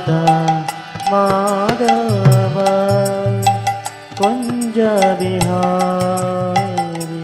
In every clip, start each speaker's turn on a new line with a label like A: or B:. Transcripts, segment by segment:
A: राधा माधव कुंज बिहारी।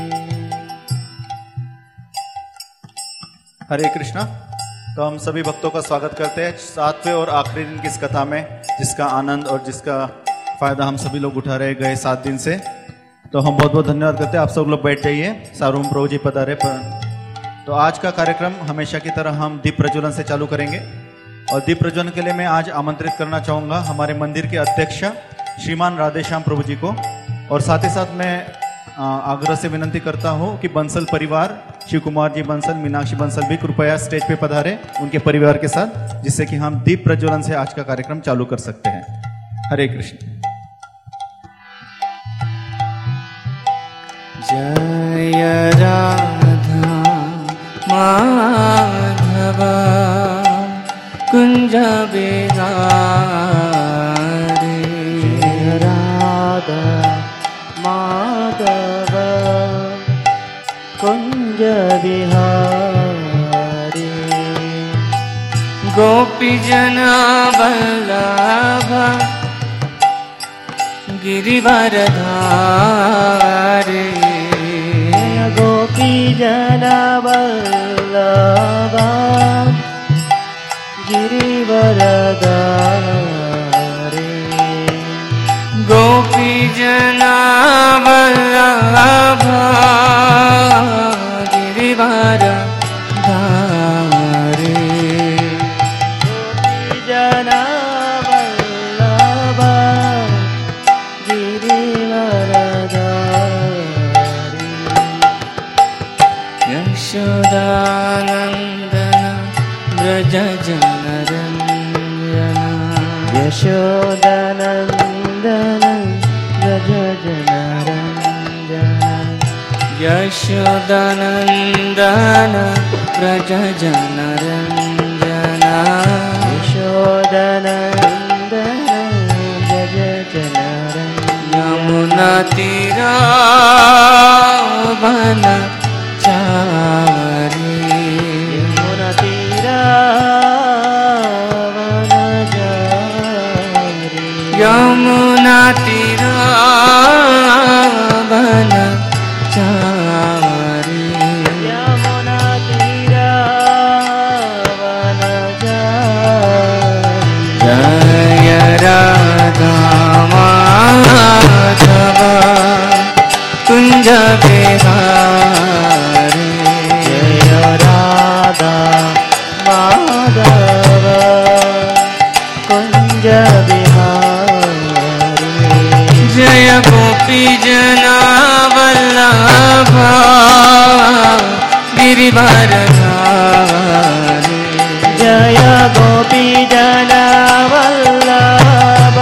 B: हरे कृष्णा। तो हम सभी भक्तों का स्वागत करते हैं 7वें और आखिरी दिन की इस कथा में, जिसका आनंद और जिसका फायदा हम सभी लोग उठा रहे गए 7 दिन से। तो हम बहुत बहुत धन्यवाद करते हैं। आप सब लोग बैठ जाइए। सार्वभौम प्रभु जी पधारे। तो आज का कार्यक्रम हमेशा की तरह हम दीप प्रज्वलन से चालू करेंगे और दीप प्रज्वलन के लिए मैं आज आमंत्रित करना चाहूँगा हमारे मंदिर के अध्यक्ष श्रीमान राधेश्याम प्रभु जी को। और साथ ही साथ मैं आग्रह से विनंती करता हूँ कि बंसल परिवार, शिव कुमार जी बंसल, मीनाक्षी बंसल भी कृपया स्टेज पे पधारे उनके परिवार के साथ, जिससे कि हम दीप प्रज्वलन से आज का कार्यक्रम चालू कर सकते हैं। हरे कृष्ण।
A: जय राधा माधव कुंज बिहारी। जय राधा माधव कुंज बिहारी। गोपी जना वल्लभ गिरिवरधारी। गोपी जना वल्लभ गिरिवरधारी। गोपी जना वल्लभ गिरिवरधारी। गोपी जना वल्लभ गिरिवरधारी। यशोदानंदन व्रज जनरंजन। यशोदानंदन व्रज जनरंजन। यशोदानंदन व्रज जनरंजन। यशोदानंदन व्रज जनरंजन। यमुना तीरा वन चारी। यमुना तीरा वन चारी। यमुना तीरा वन चारी। यमुना तीरा वन चारी। जय राधा माधव कुंज बिहारी। जय राधा माधव कुंज बिहारी। जय गोपी जना वल्लभ गिरिवरधारी। जय गोपी जना वल्लभ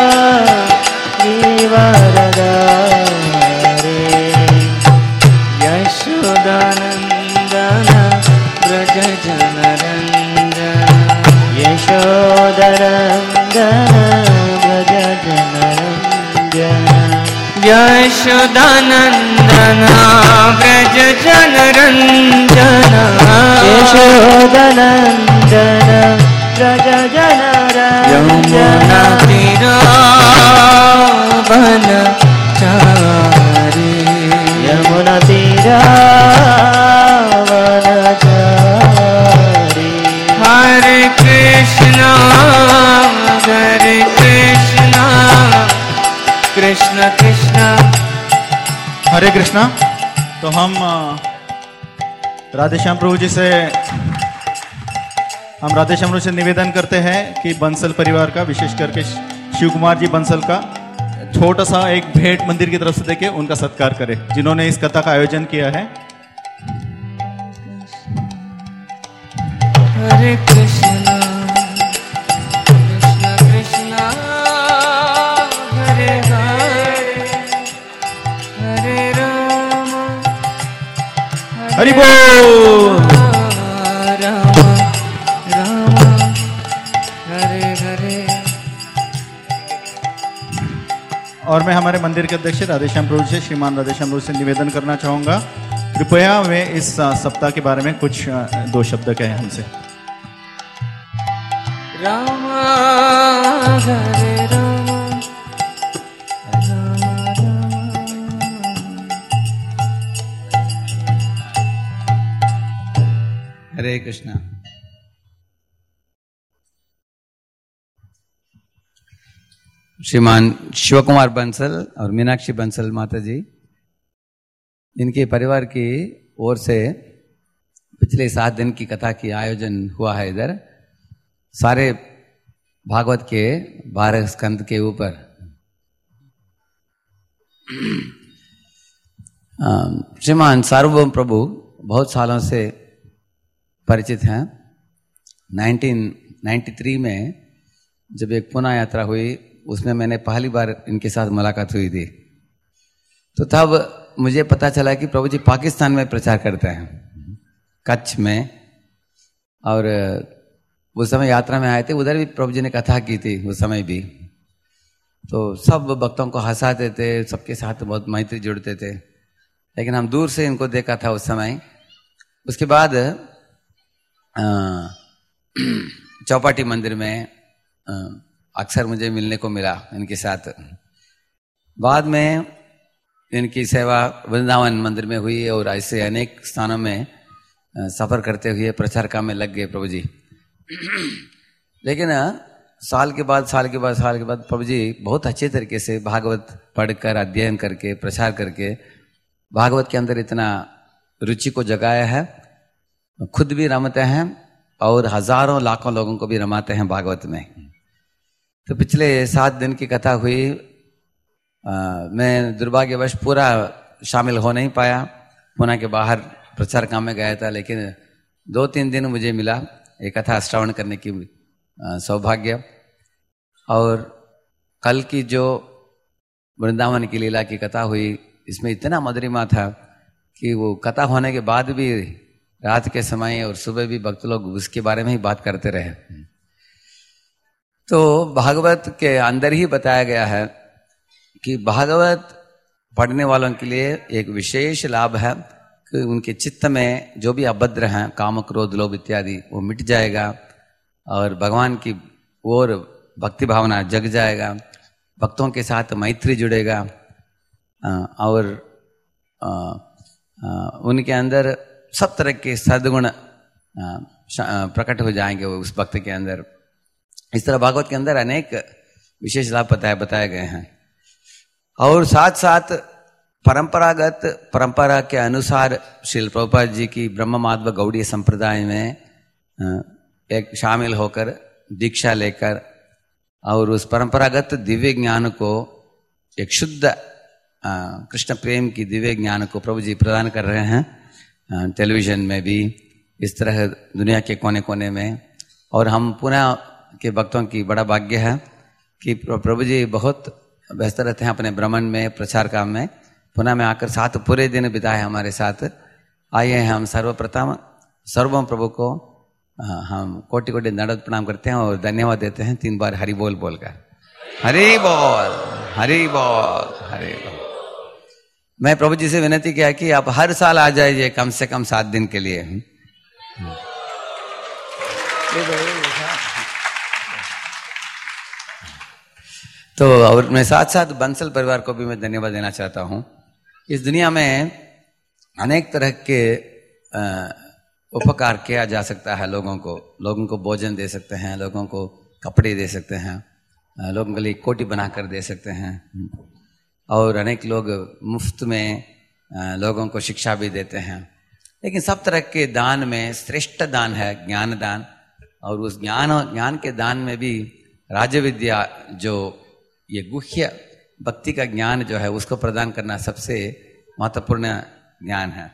A: गिरिवरधारी। यशोदानंदन व्रज जनरंजन। यशोदानंदन व्रज जनरंजन। यशोदानंदन व्रज जनरंजन। यशोदानंदन व्रज जनरंजन। यमुना तीरा वन चारी। यमुना तीरा वन चारी। हरे कृष्णा कृष्ण कृष्ण
B: हरे कृष्णा। तो हम राधेश्याम प्रभु जी से निवेदन करते हैं कि बंसल परिवार का, विशेष करके शिव कुमार जी बंसल का छोटा सा एक भेंट मंदिर की तरफ से देके उनका सत्कार करें, जिन्होंने इस कथा का आयोजन किया है।
A: हरे कृष्णा कृष्ण कृष्ण हरे हरे हरे राम
B: हरि बोल।
A: राम राम हरे हरे।
B: और मैं हमारे मंदिर के अध्यक्ष राधेश्याम प्रभु से, श्रीमान राधेश्याम प्रभु से निवेदन करना चाहूँगा, कृपया वे इस सप्ताह के बारे में कुछ 2 शब्द कहें हमसे।
A: राम हरे राम राम
C: हरे कृष्णा। श्रीमान शिव कुमार बंसल और मीनाक्षी बंसल माता जी, इनके परिवार की ओर से पिछले 7 दिन की कथा की आयोजन हुआ है। इधर सारे भागवत के 12 स्कंद के ऊपर श्रीमान सार्वभौम प्रभु बहुत सालों से परिचित हैं। 1993 में जब एक पुणे यात्रा हुई, उसमें मैंने पहली बार इनके साथ मुलाकात हुई थी। तो तब मुझे पता चला कि प्रभु जी पाकिस्तान में प्रचार करते हैं, कच्छ में। और उस समय यात्रा में आए थे, उधर भी प्रभु जी ने कथा की थी उस समय भी। तो सब भक्तों को हंसाते थे, सबके साथ बहुत मैत्री जुड़ते थे। लेकिन हम दूर से इनको देखा था उस समय। उसके बाद चौपाटी मंदिर में अक्सर मुझे मिलने को मिला इनके साथ। बाद में इनकी सेवा वृंदावन मंदिर में हुई और ऐसे अनेक स्थानों में सफर करते हुए प्रचार काम में लग गए प्रभु जी। लेकिन साल के बाद प्रभु जी बहुत अच्छे तरीके से भागवत पढ़कर, अध्ययन करके, प्रचार करके भागवत के अंदर इतना रुचि को जगाया है। खुद भी रमते हैं और हजारों लाखों लोगों को भी रमाते हैं भागवत में। तो पिछले 7 दिन की कथा हुई। मैं दुर्भाग्यवश पूरा शामिल हो नहीं पाया, पुणे के बाहर प्रचार काम में गया था। लेकिन 2-3 दिन मुझे मिला एक कथा श्रवण करने की सौभाग्य। और कल की जो वृंदावन की लीला की कथा हुई, इसमें इतना मधुरिमा था कि वो कथा होने के बाद भी रात के समय और सुबह भी भक्त लोग उसके बारे में ही बात करते रहे। तो भागवत के अंदर ही बताया गया है कि भागवत पढ़ने वालों के लिए एक विशेष लाभ है कि उनके चित्त में जो भी अभद्र हैं, काम, क्रोध, लोभ इत्यादि, वो मिट जाएगा और भगवान की ओर भक्ति भावना जग जाएगा, भक्तों के साथ मैत्री जुड़ेगा और उनके अंदर सब तरह के सद्गुण प्रकट हो जाएंगे उस भक्त के अंदर। इस तरह भागवत के अंदर अनेक विशेष लाभ बताए गए हैं। और साथ साथ परंपरा के अनुसार श्रील प्रभुपाद जी की ब्रह्म माध्व गौड़ीय संप्रदाय में एक शामिल होकर, दीक्षा लेकर और उस परंपरागत दिव्य ज्ञान को, एक शुद्ध कृष्ण प्रेम की दिव्य ज्ञान को प्रभु जी प्रदान कर रहे हैं टेलीविजन में भी, इस तरह दुनिया के कोने कोने में। और हम पुणे के भक्तों की बड़ा भाग्य है कि प्रभु जी बहुत व्यस्त रहते हैं अपने भ्रमण में, प्रचार काम में। पुणे में आकर 7 पूरे दिन बिताए हमारे साथ। आइए हम सर्वप्रथम सर्वभौम प्रभु को हम कोटि कोटि दंडवत प्रणाम करते हैं और धन्यवाद देते हैं 3 बार हरि बोल बोलकर। हरि बोल, हरि बोल, हरि बोल। मैं प्रभु जी से विनती किया कि आप हर साल आ जाइए कम से कम 7 दिन के लिए। तो और मैं साथ साथ बंसल परिवार को भी मैं धन्यवाद देना चाहता हूं। इस दुनिया में अनेक तरह के उपकार किया जा सकता है लोगों को भोजन दे सकते हैं, लोगों को कपड़े दे सकते हैं, लोगों के लिए कोटी बनाकर दे सकते हैं और अनेक लोग मुफ्त में लोगों को शिक्षा भी देते हैं। लेकिन सब तरह के दान में श्रेष्ठ दान है ज्ञान दान। और उस ज्ञान के दान में भी राजविद्या, जो ये गुह्य भक्ति का ज्ञान जो है, उसको प्रदान करना सबसे महत्वपूर्ण ज्ञान है।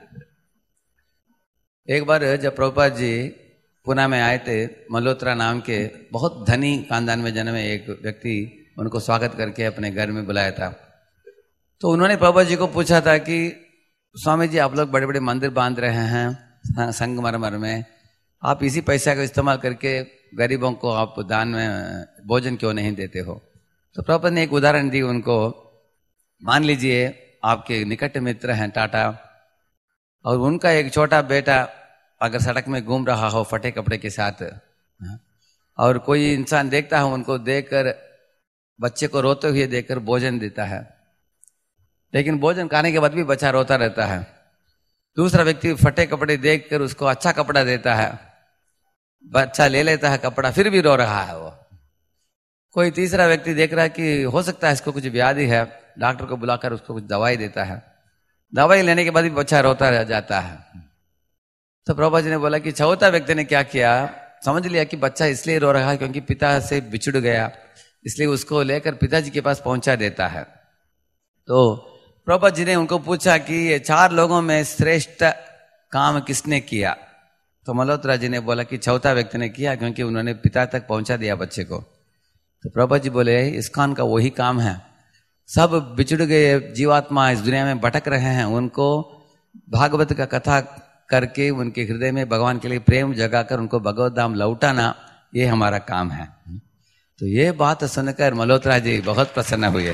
C: एक बार जब प्रभुपाद जी पुणे में आए थे, मल्होत्रा नाम के बहुत धनी खानदान में जन्मे एक व्यक्ति उनको स्वागत करके अपने घर में बुलाया था। तो उन्होंने प्रभुपाद जी को पूछा था कि स्वामी जी, आप लोग बड़े बड़े मंदिर बांध रहे हैं संगमरमर में, आप इसी पैसा का इस्तेमाल करके गरीबों को आप दान में भोजन क्यों नहीं देते हो? तो प्रभुपाद ने एक उदाहरण दी उनको। मान लीजिए आपके निकट मित्र हैं टाटा, और उनका एक छोटा बेटा अगर सड़क में घूम रहा हो फटे कपड़े के साथ, और कोई इंसान देखता है उनको देखकर बच्चे को रोते हुए देखकर भोजन देता है, लेकिन भोजन खाने के बाद भी बच्चा रोता रहता है। दूसरा व्यक्ति फटे कपड़े देखकर उसको अच्छा कपड़ा देता है, बच्चा ले लेता है कपड़ा, फिर भी रो रहा है वो। कोई तीसरा व्यक्ति देख रहा है कि हो सकता है इसको कुछ व्याधि है, डॉक्टर को बुलाकर उसको कुछ दवाई देता है, दवाई लेने के बाद भी बच्चा रोता रह जाता है। तो प्रभुपाद जी ने बोला कि चौथा व्यक्ति ने क्या किया, समझ लिया कि बच्चा इसलिए रो रहा है क्योंकि पिता से बिछुड़ गया, इसलिए उसको लेकर पिताजी के पास पहुंचा देता है। तो प्रभुपाद जी ने उनको पूछा कि ये 4 लोगों में श्रेष्ठ काम किसने किया? तो मल्होत्रा जी ने बोला कि चौथा व्यक्ति ने किया, क्योंकि उन्होंने पिता तक पहुंचा दिया बच्चे को। तो प्रभुपाद जी बोले इस्कॉन का वही काम है, सब बिछुड़ गए जीवात्मा इस दुनिया में भटक रहे हैं, उनको भागवत का कथा करके उनके हृदय में भगवान के लिए प्रेम जगाकर उनको भगवत धाम लौटाना, ये हमारा काम है। तो ये बात सुनकर मल्होत्रा जी बहुत प्रसन्न हुए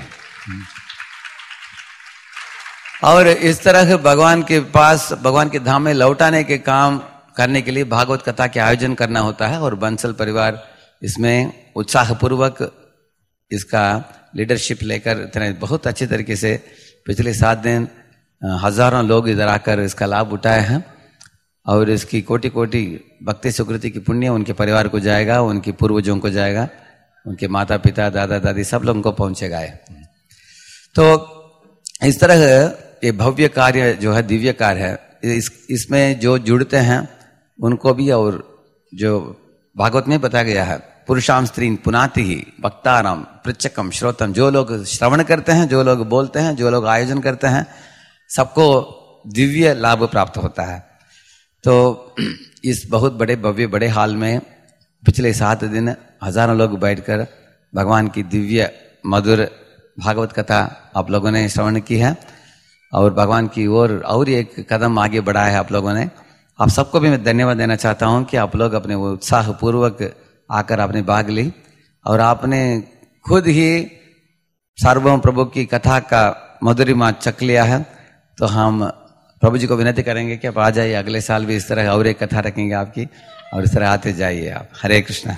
C: और इस तरह भगवान के पास, भगवान के धाम में लौटाने के काम करने के लिए भागवत कथा के आयोजन करना होता है। और बंसल परिवार इसमें उत्साहपूर्वक इसका लीडरशिप लेकर इतने बहुत अच्छे तरीके से पिछले 7 दिन हजारों लोग इधर आकर इसका लाभ उठाए हैं। और इसकी कोटि कोटि भक्ति सुकृति की पुण्य उनके परिवार को जाएगा, उनके पूर्वजों को जाएगा, उनके माता पिता दादा दादी सब लोगों को पहुंचेगा। तो इस तरह ये भव्य कार्य जो है, दिव्य कार्य है, इसमें जो जुड़ते हैं उनको भी, और जो भागवत में बताया गया है, पुरुषाम स्त्रीन पुनाति ही भक्ताराम पृच्छकम श्रोतम, जो लोग श्रवण करते हैं, जो लोग बोलते हैं, जो लोग आयोजन करते हैं, सबको दिव्य लाभ प्राप्त होता है। तो इस बहुत बड़े भव्य बड़े हाल में पिछले 7 दिन हजारों लोग बैठकर भगवान की दिव्य मधुर भागवत कथा आप लोगों ने श्रवण की है और भगवान की ओर और एक कदम आगे बढ़ाया है आप लोगों ने। आप सबको भी मैं धन्यवाद देना चाहता हूं कि आप लोग अपने उत्साह पूर्वक आकर आपने भाग ली और आपने खुद ही सार्वभौम प्रभु की कथा का मधुरिमा चख लिया है। तो हम प्रभु जी को विनती करेंगे कि आप आ जाइए, अगले साल भी इस तरह और एक कथा रखेंगे आपकी, और इस तरह आते जाइए आप। हरे कृष्णा।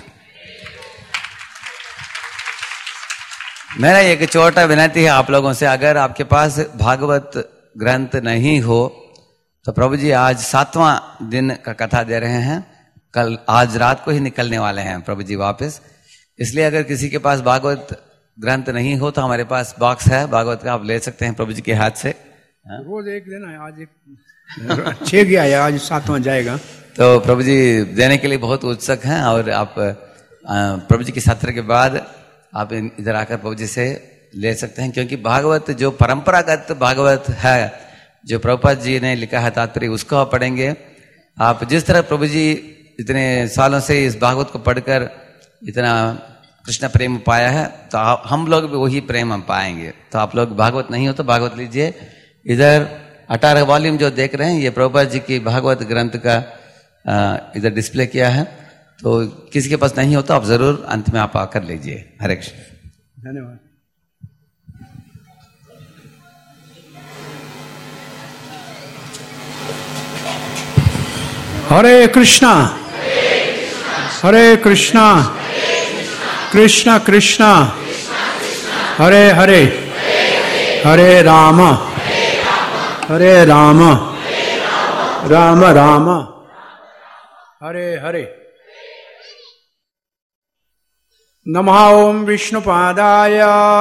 C: मेरा एक छोटा विनती है आप लोगों से, अगर आपके पास भागवत ग्रंथ नहीं हो तो प्रभु जी आज 7वां दिन का कथा दे रहे हैं, कल आज रात को ही निकलने वाले हैं प्रभु जी वापस। इसलिए अगर किसी के पास भागवत ग्रंथ नहीं हो तो हमारे पास बॉक्स है भागवत का, आप ले सकते हैं प्रभु जी के हाथ से।
D: रोज एक दिन है, आज एक 6 गया है, आज 7वां जाएगा।
C: तो प्रभु जी देने के लिए बहुत उत्सुक हैं और आप प्रभु जी के सत्र के बाद आप इधर आकर प्रभु जी से ले सकते हैं, क्योंकि भागवत जो परंपरागत भागवत है जो प्रभुपाद जी ने लिखा है तात्पर्य, उसको आप पढ़ेंगे। आप जिस तरह प्रभु जी इतने सालों से इस भागवत को पढ़कर इतना कृष्ण प्रेम पाया है, तो हम लोग भी वही प्रेम हम पाएंगे। तो आप लोग भागवत नहीं हो तो भागवत लीजिए। इधर 18 वॉल्यूम जो देख रहे हैं ये प्रभुपाद जी की भागवत ग्रंथ का इधर डिस्प्ले किया है, तो किसी के पास नहीं हो तो आप जरूर अंत में आप आकर लीजिए। हरे कृष्ण।
D: धन्यवाद। हरे कृष्णा हरे कृष्णा कृष्णा कृष्णा हरे हरे हरे राम हरे राम राम राम हरे हरे। नमः ओम विष्णुपादाय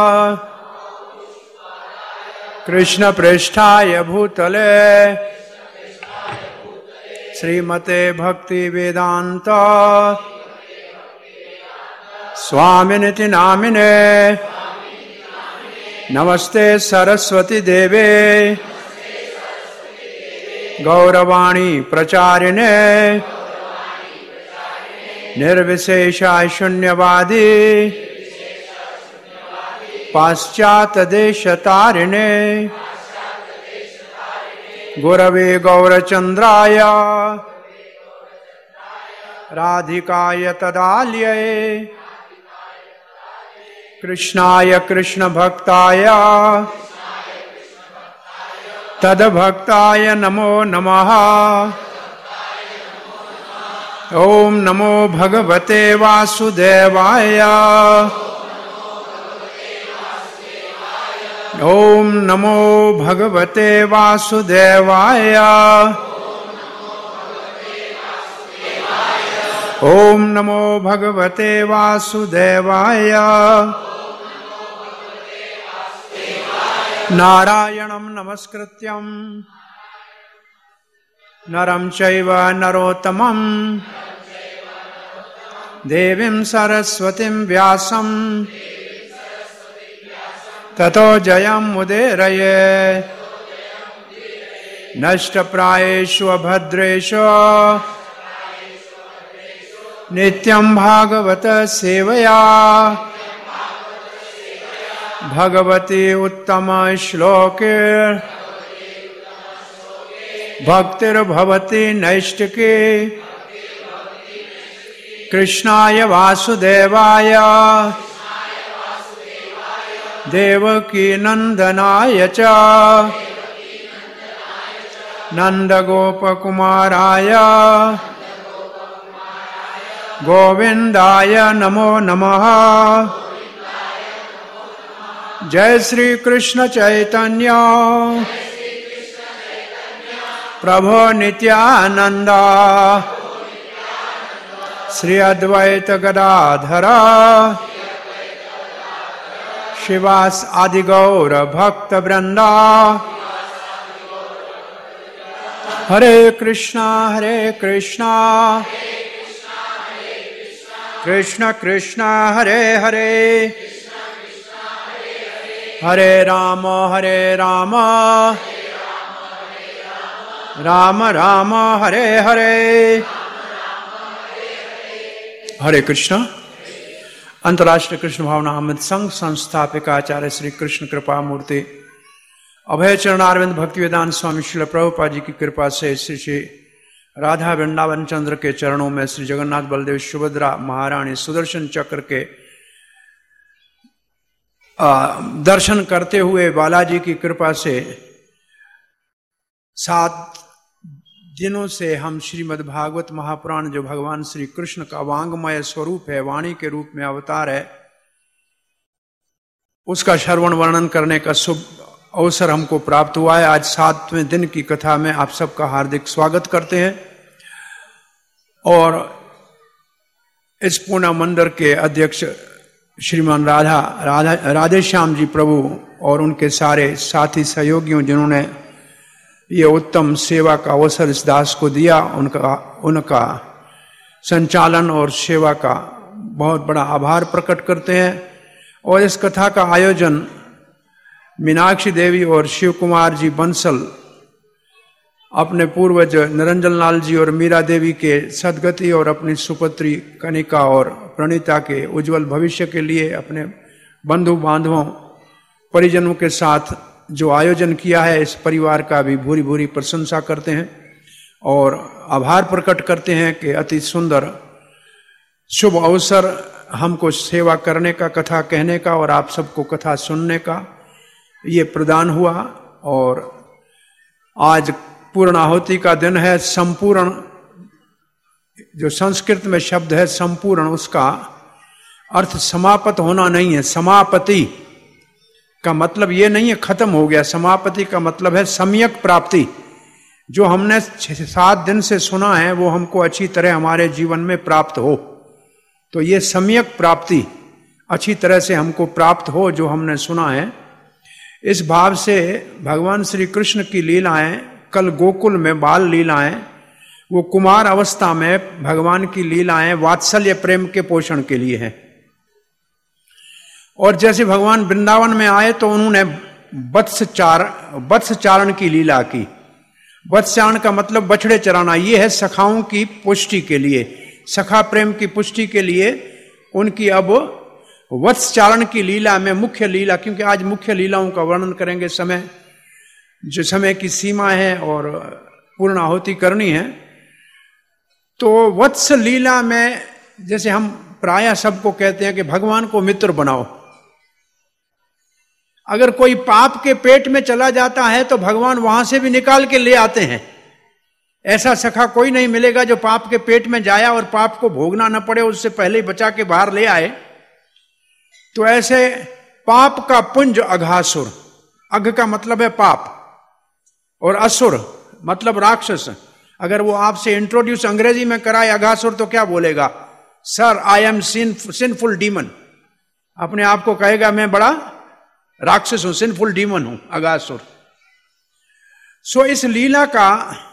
D: कृष्ण पृष्ठाय भूतले श्रीमते भक्ति वेदांत स्वामिनिति नामिने नमस्ते सरस्वती देवे गौरवाणी प्रचारिणे निर्विशेषा शून्यवादी पाश्चात देश तारिणे गुरवे गौरचंद्राय राधिकाय तदाल्ये कृष्णाय कृष्ण भक्ताय तद्भक्ताय नमो नमः। ओम नमो भगवते वासुदेवाय। ओम नमो भगवते वासुदेवाय। ओम नमो भगवते वासुदेवाय। नारायणं नमस्कृत्यं नरं चैव नरोत्तमं देवीं सरस्वतीं व्यासं ततो जयमुदीरये। नष्टप्रायेषु अभद्रेषु नित्यं भागवत सेवया भगवती उत्तम श्लोके भक्तिर्भवति नैष्टिकी। कृष्णाय वासुदेवाय देवकी नंदनाय च नंदगोपकुमाराय गोविंदाय नमो नमः। जय श्री कृष्ण चैतन्य प्रभो नित्यानंद श्री अद्वैत गदाधर शिवास आदि गौर भक्त वृंदा। हरे कृष्णा कृष्ण कृष्ण हरे हरे हरे राम राम राम हरे हरे। हरे कृष्ण। अंतर्राष्ट्रीय कृष्ण भावना अमृत संघ संस्थापक आचार्य श्री कृष्ण कृपा मूर्ति अभय चरणारविंद भक्ति वेदांत स्वामी श्रील प्रभुपाद जी की कृपा से श्री श्री राधा वृंदावन चंद्र के चरणों में श्री जगन्नाथ बलदेव सुभद्रा महारानी सुदर्शन चक्र के दर्शन करते हुए बालाजी की कृपा से 7 दिनों से हम श्रीमद् भागवत महापुराण जो भगवान श्री कृष्ण का वांगमय स्वरूप है, वाणी के रूप में अवतार है, उसका श्रवण वर्णन करने का शुभ अवसर हमको प्राप्त हुआ है। आज 7वें दिन की कथा में आप सबका हार्दिक स्वागत करते हैं और इस पूर्णा मंदिर के अध्यक्ष श्रीमान राधे श्याम जी प्रभु और उनके सारे साथी सहयोगियों जिन्होंने ये उत्तम सेवा का अवसर इस दास को दिया, उनका संचालन और सेवा का बहुत बड़ा आभार प्रकट करते हैं। और इस कथा का आयोजन मीनाक्षी देवी और शिव कुमार जी बंसल अपने पूर्वज निरंजन लाल जी और मीरा देवी के सदगति और अपनी सुपुत्री कनिका और प्रणीता के उज्जवल भविष्य के लिए अपने बंधु बांधवों परिजनों के साथ जो आयोजन किया है, इस परिवार का भी भूरी भूरी प्रशंसा करते हैं और आभार प्रकट करते हैं कि अति सुंदर शुभ अवसर हमको सेवा करने का, कथा कहने का और आप सबको कथा सुनने का ये प्रदान हुआ। और आज पूर्णाहुति का दिन है। संपूर्ण जो संस्कृत में शब्द है संपूर्ण, उसका अर्थ समाप्त होना नहीं है। समापति का मतलब ये नहीं है खत्म हो गया, समापति का मतलब है सम्यक प्राप्ति। जो हमने 7 दिन से सुना है वो हमको अच्छी तरह हमारे जीवन में प्राप्त हो, तो ये सम्यक प्राप्ति अच्छी तरह से हमको प्राप्त हो जो हमने सुना है। इस भाव से भगवान श्री कृष्ण की लीलाएं, कल गोकुल में बाल लीलाएं, वो कुमार अवस्था में भगवान की लीलाएं वात्सल्य प्रेम के पोषण के लिए हैं। और जैसे भगवान वृंदावन में आए तो उन्होंने वत्सचारण की लीला की। वत्सचारण का मतलब बछड़े चराना, ये है सखाओं की पुष्टि के लिए, सखा प्रेम की पुष्टि के लिए उनकी अब वत्सचारण की लीला में मुख्य लीला, क्योंकि आज मुख्य लीलाओं का वर्णन करेंगे, समय की सीमा है और पूर्णाहुति करनी है। तो वत्स लीला में जैसे हम प्रायः सबको कहते हैं कि भगवान को मित्र बनाओ। अगर कोई पाप के पेट में चला जाता है तो भगवान वहां से भी निकाल के ले आते हैं। ऐसा सखा कोई नहीं मिलेगा जो पाप के पेट में जाया और पाप को भोगना न पड़े, उससे पहले ही बचा के बाहर ले आए। तो ऐसे पाप का पुंज अघासुर, अघ का मतलब है पाप और असुर मतलब राक्षस। अगर वो आपसे इंट्रोड्यूस अंग्रेजी में कराए अघासुर तो क्या बोलेगा? Sir I am sinful demon. अपने आप को कहेगा मैं बड़ा राक्षस हूं, सिनफुल डीमन हूं, अघासुर। सो इस लीला का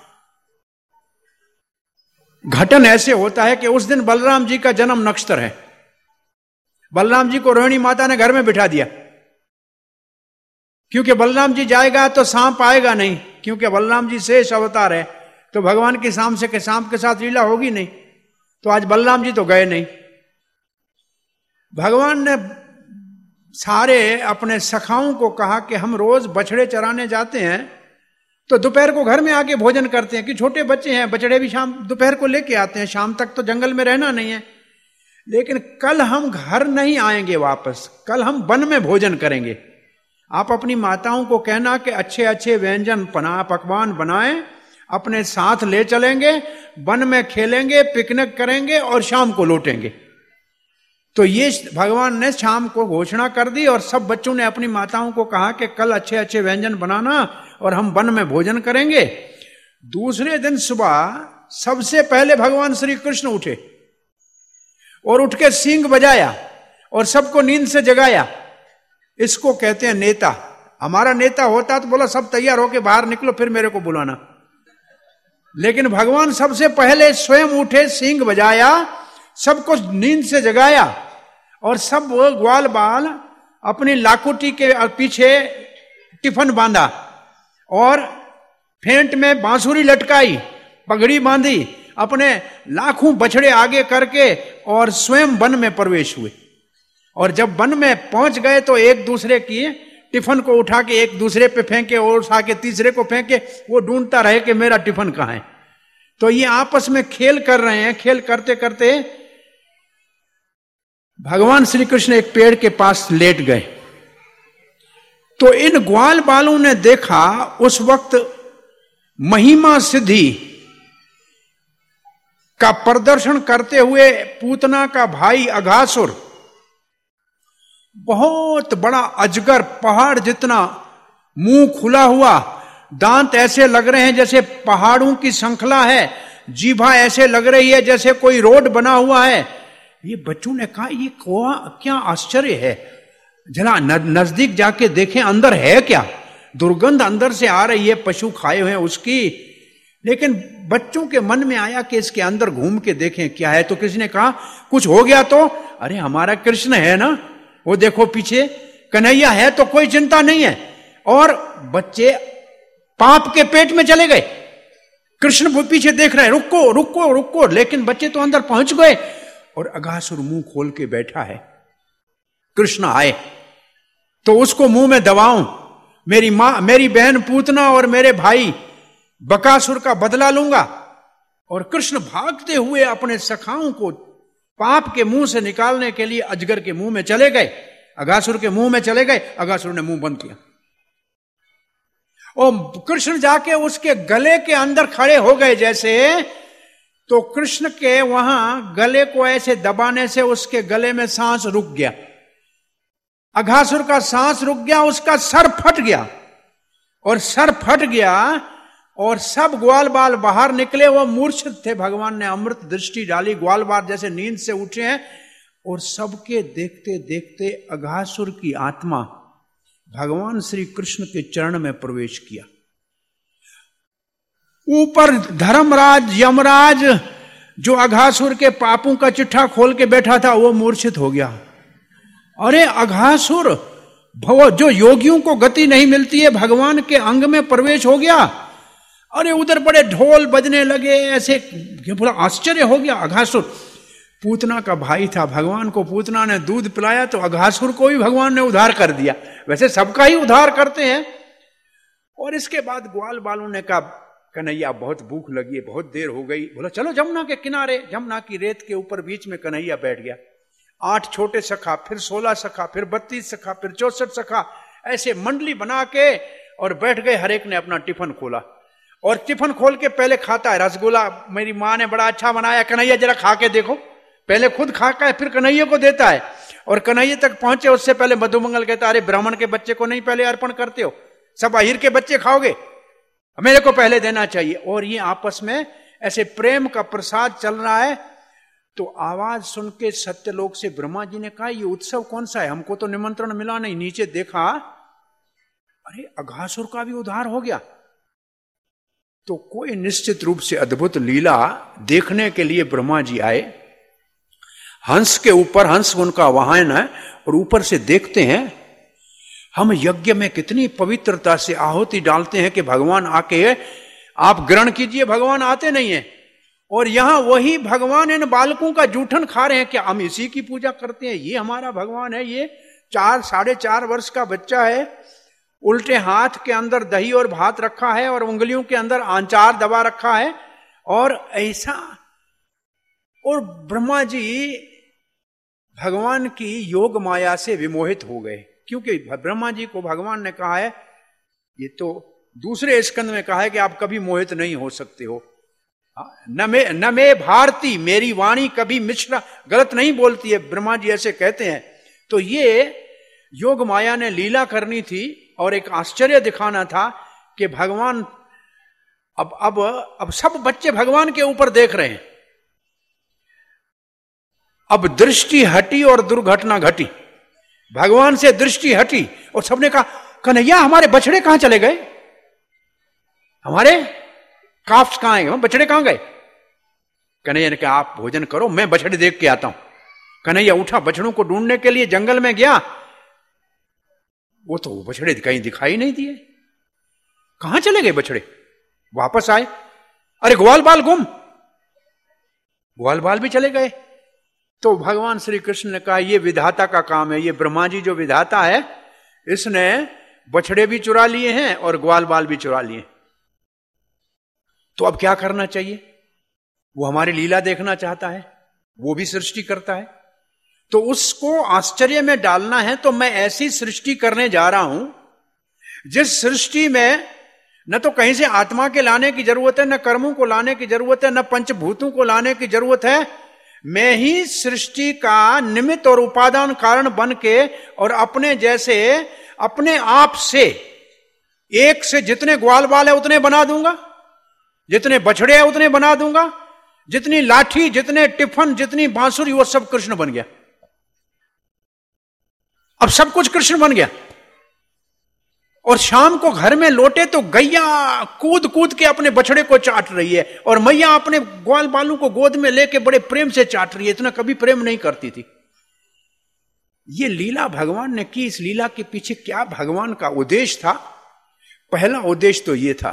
D: घटन ऐसे होता है कि उस दिन बलराम जी का जन्म नक्षत्र है। बलराम जी को रोहिणी माता ने घर में बिठा दिया, क्योंकि बलराम जी जाएगा तो सांप आएगा नहीं, क्योंकि बलराम जी शेष अवतार है, तो भगवान की सांप के साथ लीला होगी नहीं। तो आज बलराम जी तो गए नहीं। भगवान ने सारे अपने सखाओं को कहा कि हम रोज बछड़े चराने जाते हैं तो दोपहर को घर में आके भोजन करते हैं, कि छोटे बच्चे हैं, बछड़े भी शाम दोपहर को लेके आते हैं, शाम तक तो जंगल में रहना नहीं है। लेकिन कल हम घर नहीं आएंगे वापस, कल हम वन में भोजन करेंगे। आप अपनी माताओं को कहना कि अच्छे अच्छे व्यंजन पकवान बनाएं, अपने साथ ले चलेंगे, वन में खेलेंगे, पिकनिक करेंगे और शाम को लौटेंगे। तो ये भगवान ने शाम को घोषणा कर दी और सब बच्चों ने अपनी माताओं को कहा कि कल अच्छे अच्छे व्यंजन बनाना और हम वन में भोजन करेंगे। दूसरे दिन सुबह सबसे पहले भगवान श्री कृष्ण उठे और उठ के सींग बजाया और सबको नींद से जगाया। इसको कहते हैं नेता। हमारा नेता होता तो बोला सब तैयार होके बाहर निकलो, फिर मेरे को बुलाना। लेकिन भगवान सबसे पहले स्वयं उठे, सींग बजाया, सबको नींद से जगाया और सब वो ग्वाल बाल अपनी लाकुटी के पीछे टिफन बांधा और फेंट में बांसुरी लटकाई, पगड़ी बांधी, अपने लाखों बछड़े आगे करके और स्वयं वन में प्रवेश हुए। और जब वन में पहुंच गए तो एक दूसरे की टिफन को उठा के एक दूसरे पे फेंके और उठा के तीसरे को फेंके, वो ढूंढता रहे कि मेरा टिफन कहां है। तो ये आपस में खेल कर रहे हैं। खेल करते करते भगवान श्री कृष्ण एक पेड़ के पास लेट गए। तो इन ग्वाल बालों ने देखा उस वक्त महिमा सिद्धि का प्रदर्शन करते हुए पूतना का भाई अघासुर, बहुत बड़ा अजगर, पहाड़ जितना, मुंह खुला हुआ, दांत ऐसे लग रहे हैं जैसे पहाड़ों की श्रृंखला है, जीभा ऐसे लग रही है जैसे कोई रोड बना हुआ है। ये बच्चों ने कहा ये क्या आश्चर्य है, जरा नजदीक जाके देखें अंदर है क्या। दुर्गंध अंदर से आ रही है, पशु खाए हुए हैं उसकी। लेकिन बच्चों के मन में आया कि इसके अंदर घूम के देखें क्या है। तो किसी ने कहा कुछ हो गया तो, अरे हमारा कृष्ण है ना, वो देखो पीछे कन्हैया है, तो कोई चिंता नहीं है। और बच्चे पाप के पेट में चले गए, कृष्ण वो पीछे देख रहे हैं, रुको रुको रुको, लेकिन बच्चे तो अंदर पहुंच गए। और अघासुर मुंह खोल के बैठा है। कृष्ण आए तो उसको मुंह में दबाऊं, मेरी मां, मेरी बहन पूतना और मेरे भाई बकासुर का बदला लूंगा। और कृष्ण भागते हुए अपने सखाओं को पाप के मुंह से निकालने के लिए अजगर के मुंह में चले गए, अघासुर के मुंह में चले गए। अघासुर ने मुंह बंद किया और कृष्ण जाके उसके गले के अंदर खड़े हो गए जैसे। तो कृष्ण के वहां गले को ऐसे दबाने से उसके गले में सांस रुक गया, अघासुर का सांस रुक गया, उसका सर फट गया। और सर फट गया और सब ग्वाल बाल बाहर निकले, वो मूर्छित थे। भगवान ने अमृत दृष्टि डाली, ग्वाल बाल जैसे नींद से उठे हैं। और सबके देखते देखते अघासुर की आत्मा भगवान श्री कृष्ण के चरण में प्रवेश किया। ऊपर धर्मराज यमराज जो अघासुर के पापों का चिट्ठा खोल के बैठा था, वो मूर्छित हो गया। अरे अघासुर, जो योगियों को गति नहीं मिलती है, भगवान के अंग में प्रवेश हो गया। अरे उधर बड़े ढोल बजने लगे, ऐसे बड़ा आश्चर्य हो गया। अघासुर पूतना का भाई था, भगवान को पूतना ने दूध पिलाया तो अघासुर को भी भगवान ने उद्धार कर दिया। वैसे सबका ही उद्धार करते हैं। और इसके बाद ग्वाल बालों ने कहा कन्हैया बहुत भूख लगी है, बहुत देर हो गई। बोला चलो जमुना के किनारे, जमुना की रेत के ऊपर बीच में कन्हैया बैठ गया। 8 छोटे सखा, फिर 16 सखा, फिर 32 सखा, फिर 64 सखा, ऐसे मंडली बना के और बैठ गए। हर एक ने अपना टिफिन खोला और टिफिन खोल के पहले खाता है रसगुल्ला, मेरी माँ ने बड़ा अच्छा बनाया, कन्हैया जरा खा के देखो। पहले खुद खा के फिर कन्हैया को देता है, और कन्हैया तक पहुंचे उससे पहले मधुमंगल कहता है, अरे ब्राह्मण के बच्चे को नहीं पहले अर्पण करते हो, सब अहिर के बच्चे खाओगे, मेरे को पहले देना चाहिए। और ये आपस में ऐसे प्रेम का प्रसाद चल रहा है। तो आवाज सुन के सत्यलोक से ब्रह्मा जी ने कहा, ये उत्सव कौन सा है, हमको तो निमंत्रण मिला नहीं। नीचे देखा, अरे अघासुर का भी उद्धार हो गया। तो कोई निश्चित रूप से अद्भुत लीला देखने के लिए ब्रह्मा जी आए। हंस के ऊपर, हंस उनका वाहन है, और ऊपर से देखते हैं हम यज्ञ में कितनी पवित्रता से आहुति डालते हैं कि भगवान आके आप ग्रहण कीजिए, भगवान आते नहीं है। और यहां वही भगवान इन बालकों का जूठन खा रहे हैं कि हम इसी की पूजा करते हैं, ये हमारा भगवान है। ये 4-4.5 वर्ष का बच्चा है, उल्टे हाथ के अंदर दही और भात रखा है और उंगलियों के अंदर आंचार दबा रखा है, और ऐसा। और ब्रह्मा जी भगवान की योग माया से विमोहित हो गए, क्योंकि ब्रह्मा जी को भगवान ने कहा है, ये तो दूसरे स्कंद में कहा है कि आप कभी मोहित नहीं हो सकते हो। न मे भारती, मेरी वाणी कभी मिश्रा गलत नहीं बोलती है, ब्रह्मा जी ऐसे कहते हैं। तो ये योग माया ने लीला करनी थी और एक आश्चर्य दिखाना था कि भगवान अब सब बच्चे भगवान के ऊपर देख रहे हैं। अब दृष्टि हटी और दुर्घटना घटी। भगवान से दृष्टि हटी और सबने कहा, कन्हैया हमारे बछड़े कहां चले गए, हमारे काफ्स कहां है, बछड़े कहां गए। कन्हैया ने कहा, आप भोजन करो, मैं बछड़े देख के आता हूं। कन्हैया उठा, बछड़ों को ढूंढने के लिए जंगल में गया। वो तो बछड़े कहीं दिखाई नहीं दिए। कहां चले गए बछड़े? वापस आए, अरे ग्वाल बाल गुम, ग्वाल बाल भी चले गए। तो भगवान श्री कृष्ण ने कहा, ये विधाता का काम है, ये ब्रह्मा जी जो विधाता है, इसने बछड़े भी चुरा लिए हैं और ग्वाल बाल भी चुरा लिए। तो अब क्या करना चाहिए? वो हमारी लीला देखना चाहता है, वो भी सृष्टि करता है, तो उसको आश्चर्य में डालना है। तो मैं ऐसी सृष्टि करने जा रहा हूं जिस सृष्टि में न तो कहीं से आत्मा के लाने की जरूरत है, न कर्मों को लाने की जरूरत है, न पंचभूतों को लाने की जरूरत है। मैं ही सृष्टि का निमित्त और उपादान कारण बन के और अपने जैसे अपने आप से एक से जितने ग्वाल बाल है उतने बना दूंगा, जितने बछड़े हैं उतने बना दूंगा, जितनी लाठी, जितने टिफन, जितनी बांसुरी, वो सब कृष्ण बन गया। अब सब कुछ कृष्ण बन गया। और शाम को घर में लौटे तो गैया कूद कूद के अपने बछड़े को चाट रही है और मैया अपने ग्वाल बालों को गोद में लेके बड़े प्रेम से चाट रही है। इतना कभी प्रेम नहीं करती थी। ये लीला भगवान ने की। इस लीला के पीछे क्या भगवान का उद्देश्य था? पहला उद्देश्य तो ये था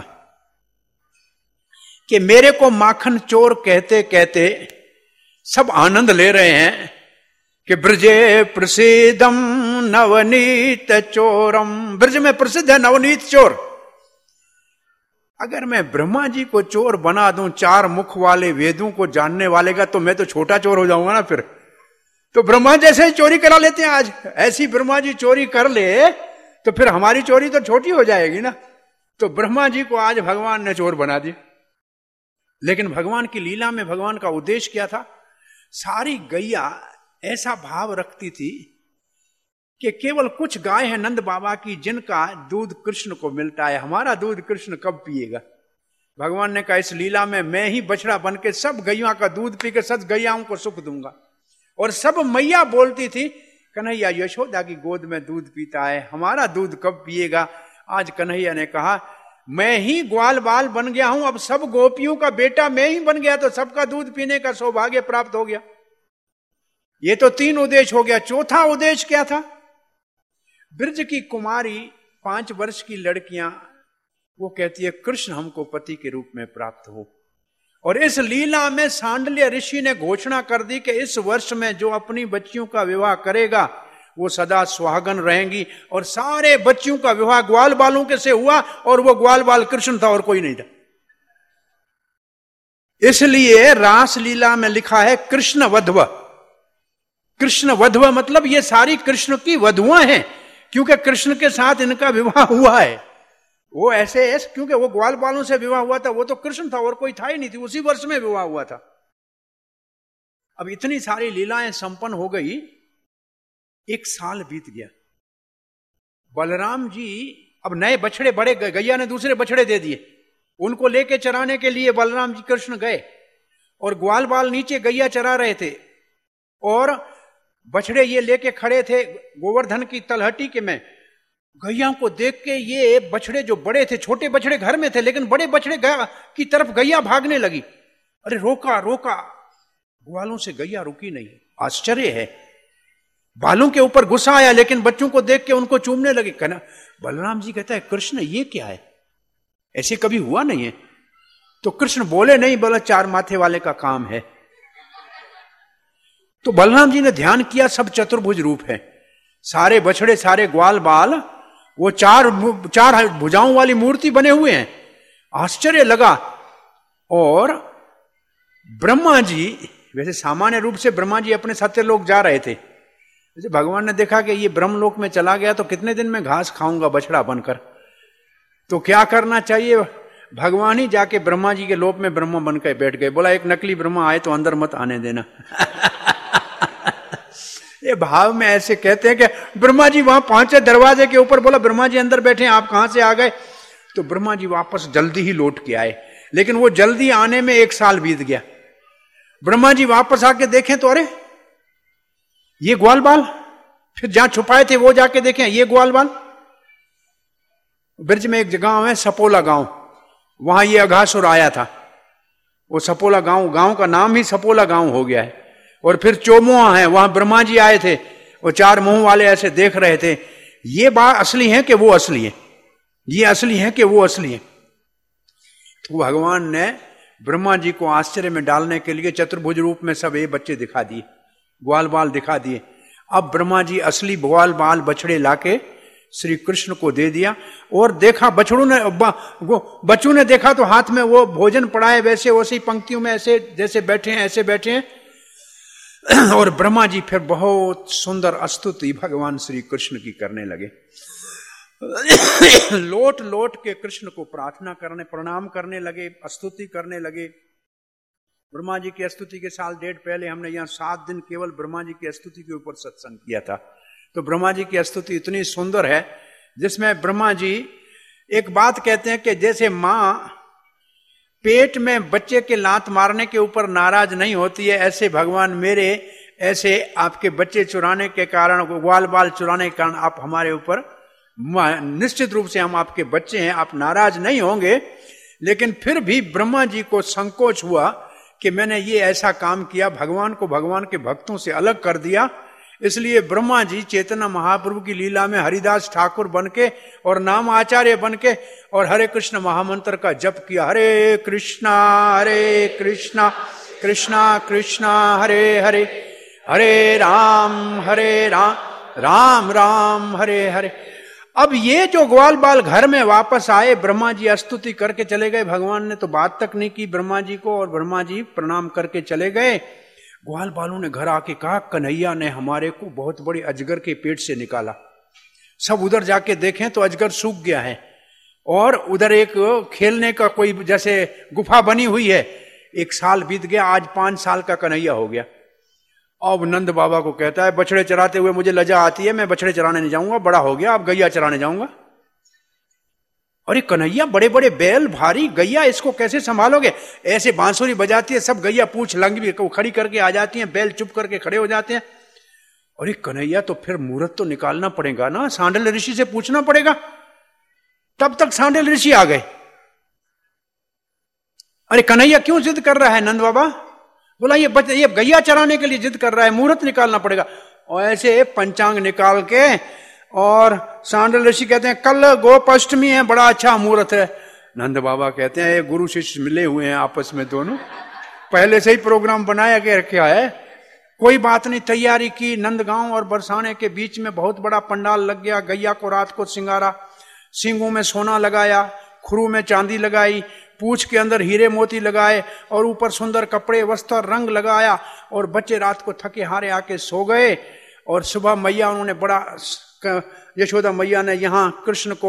D: कि मेरे को माखन चोर कहते कहते सब आनंद ले रहे हैं कि ब्रजे प्रसिद्धम नवनीत चोरम, ब्रज में प्रसिद्ध है नवनीत चोर। अगर मैं ब्रह्मा जी को चोर बना दूं, 4 मुख वाले वेदों को जानने वाले का, तो मैं तो छोटा चोर हो जाऊंगा ना। फिर तो ब्रह्मा जैसे ही चोरी करा लेते हैं आज, ऐसी ब्रह्मा जी चोरी कर ले तो फिर हमारी चोरी तो छोटी हो जाएगी ना। तो ब्रह्मा जी को आज भगवान ने चोर बना दिया। लेकिन भगवान की लीला में भगवान का उद्देश्य क्या था? सारी गैया ऐसा भाव रखती थी कि केवल कुछ गाय है नंद बाबा की जिनका दूध कृष्ण को मिलता है, हमारा दूध कृष्ण कब पिएगा। भगवान ने कहा, इस लीला में मैं ही बछड़ा बन के सब गैया का दूध पी के सब गैयाओं को सुख दूंगा। और सब मैया बोलती थी, कन्हैया यशोदा की गोद में दूध पीता है, हमारा दूध कब पिएगा। आज कन्हैया ने कहा, मैं ही ग्वाल बाल बन गया हूं, अब सब गोपियों का बेटा मैं ही बन गया, तो सबका दूध पीने का सौभाग्य प्राप्त हो गया। ये तो 3 उद्देश्य हो गया। चौथा उद्देश्य क्या था? ब्रज की कुमारी 5 वर्ष की लड़कियां, वो कहती है कृष्ण हमको पति के रूप में प्राप्त हो। और इस लीला में सांडल्य ऋषि ने घोषणा कर दी कि इस वर्ष में जो अपनी बच्चियों का विवाह करेगा वो सदा सुहागन रहेंगी। और सारे बच्चियों का विवाह ग्वाल बालों के से हुआ और वो ग्वाल बाल कृष्ण था और कोई नहीं था। इसलिए रास लीला में लिखा है कृष्ण वधव। कृष्ण वधव मतलब ये सारी कृष्ण की वधुआं हैं, क्योंकि कृष्ण के साथ इनका विवाह हुआ है। वो ऐसे क्योंकि वो ग्वाल बालों से विवाह हुआ था, वो तो कृष्ण था और कोई था ही नहीं थी, उसी वर्ष में विवाह हुआ था। अब इतनी सारी लीलाएं संपन्न हो गई, एक साल बीत गया। बलराम जी अब नए बछड़े बड़े, गैया ने दूसरे बछड़े दे दिए, उनको लेके चराने के लिए बलराम जी कृष्ण गए और ग्वाल बाल नीचे गैया चरा रहे थे और बछड़े ये लेके खड़े थे गोवर्धन की तलहटी के में। गैया को देख के ये बछड़े जो बड़े थे, छोटे बछड़े घर में थे लेकिन बड़े बछड़े की तरफ गैया भागने लगी। अरे रोका रोका, ग्वालों से गैया रुकी नहीं। आश्चर्य है, बालों के ऊपर गुस्सा आया लेकिन बच्चों को देख के उनको चूमने लगे। कहना बलराम जी कहता है कृष्ण ये क्या है, ऐसे कभी हुआ नहीं है। तो कृष्ण बोले नहीं, बोला चार माथे वाले का काम है। तो बलराम जी ने ध्यान किया सब चतुर्भुज रूप है, सारे बछड़े सारे ग्वाल बाल वो चार भुजाओं वाली मूर्ति बने हुए हैं। आश्चर्य लगा। और ब्रह्मा जी, वैसे सामान्य रूप से ब्रह्मा जी अपने सत्यलोक जा रहे थे, जैसे भगवान ने देखा कि ये ब्रह्मलोक में चला गया तो कितने दिन में घास खाऊंगा बछड़ा बनकर, तो क्या करना चाहिए, भगवान ही जाके ब्रह्मा जी के लोक में ब्रह्मा बनकर बैठ गए। बोला एक नकली ब्रह्मा आए तो अंदर मत आने देना। ये भाव में ऐसे कहते हैं कि ब्रह्मा जी वहां पहुंचे दरवाजे के ऊपर, बोला ब्रह्मा जी अंदर बैठे आप कहां से आ गए। तो ब्रह्मा जी वापस जल्दी ही लौट के आए, लेकिन वो जल्दी आने में एक साल बीत गया। ब्रह्मा जी वापस आके देखें तो अरे ये ग्वाल बाल, फिर जहां छुपाए थे वो जाके देखें ये ग्वाल बाल। ब्रज में एक गांव है सपोला गांव, वहां ये अघासुर आया था। वो सपोला गांव का नाम ही सपोला गांव हो गया है। और फिर चोमुआ है, वहां ब्रह्मा जी आए थे, वो चार मुंह वाले ऐसे देख रहे थे, ये बात असली है कि वो असली है, ये असली है कि वो असली है। तो भगवान ने ब्रह्मा जी को आश्चर्य में डालने के लिए चतुर्भुज रूप में सब ये बच्चे दिखा दिए, ग्वाल बाल दिखा दिए। अब ब्रह्मा जी असली ग्वाल बाल बछड़े लाके श्री कृष्ण को दे दिया। और देखा बच्चों ने देखा तो हाथ में वो भोजन पड़ा है, वैसे वैसी पंक्तियों में ऐसे जैसे बैठे हैं ऐसे बैठे हैं। और ब्रह्मा जी फिर बहुत सुंदर स्तुति भगवान श्री कृष्ण की करने लगे। लोट लोट के कृष्ण को प्रार्थना करने, प्रणाम करने लगे, स्तुति करने लगे। ब्रह्मा जी की स्तुति के साल डेढ़ पहले हमने यहाँ 7 दिन केवल ब्रह्मा जी की स्तुति के ऊपर सत्संग किया था। तो ब्रह्मा जी की स्तुति इतनी सुंदर है जिसमें ब्रह्मा जी एक बात कहते हैं कि जैसे माँ पेट में बच्चे के लात मारने के ऊपर नाराज नहीं होती है, ऐसे भगवान मेरे ऐसे आपके बच्चे चुराने के कारण, ग्वाल बाल चुराने के कारण आप हमारे ऊपर, निश्चित रूप से हम आपके बच्चे हैं, आप नाराज नहीं होंगे। लेकिन फिर भी ब्रह्मा जी को संकोच हुआ कि मैंने ये ऐसा काम किया, भगवान को भगवान के भक्तों से अलग कर दिया। इसलिए ब्रह्मा जी चैतन्य महाप्रभु की लीला में हरिदास ठाकुर बनके और नाम आचार्य बनके और हरे कृष्ण महामंत्र का जप किया। हरे कृष्णा कृष्णा कृष्णा हरे हरे, हरे राम राम राम हरे हरे। अब ये जो ग्वाल बाल घर में वापस आए, ब्रह्मा जी स्तुति करके चले गए, भगवान ने तो बात तक नहीं की ब्रह्मा जी को, और ब्रह्मा जी प्रणाम करके चले गए। ग्वाल बालों ने घर आके कहा कन्हैया ने हमारे को बहुत बड़ी अजगर के पेट से निकाला। सब उधर जाके देखें तो अजगर सूख गया है और उधर एक खेलने का कोई जैसे गुफा बनी हुई है। 1 साल बीत गया, आज 5 साल का कन्हैया हो गया। अब नंद बाबा को कहता है बछड़े चराते हुए मुझे लज्जा आती है, मैं बछड़े चराने नहीं जाऊंगा, बड़ा हो गया, अब गैया चराने जाऊंगा। अरे कन्हैया बड़े बड़े बैल भारी, गैया इसको कैसे संभालोगे? ऐसे बांसुरी बजाती है, सब गैया पूछ लंगी खड़ी करके आ जाती हैं, बैल चुप करके खड़े हो जाते हैं। अरे कन्हैया तो फिर मुहूर्त तो निकालना पड़ेगा ना, सांडल ऋषि से पूछना पड़ेगा। तब तक सांडल ऋषि आ गए। अरे कन्हैया क्यों जिद कर रहा है नंद बाबा? बोला ये गैया चराने के लिए जिद कर रहा है, मुहूर्त निकालना पड़ेगा। और ऐसे पंचांग निकाल के, और सांडल ऋषि कहते हैं कल गोपाष्टमी है, बड़ा अच्छा मुहूर्त है। नंद बाबा कहते हैं ये गुरु शिष्य मिले हुए हैं आपस में, दोनों पहले से ही प्रोग्राम बनाया के रखा है, कोई बात नहीं। तैयारी की, नंदगांव और बरसाने के बीच में बहुत बड़ा पंडाल लग गया। गैया को रात को सिंगारा, सींगों में सोना लगाया, खुरू में चांदी लगाई, पूंछ के अंदर हीरे मोती लगाए और ऊपर सुंदर कपड़े वस्त्र रंग लगाया। और बच्चे रात को थके हारे आके सो गए। और सुबह मैया उन्होंने बड़ा, यशोदा मैया ने यहाँ कृष्ण को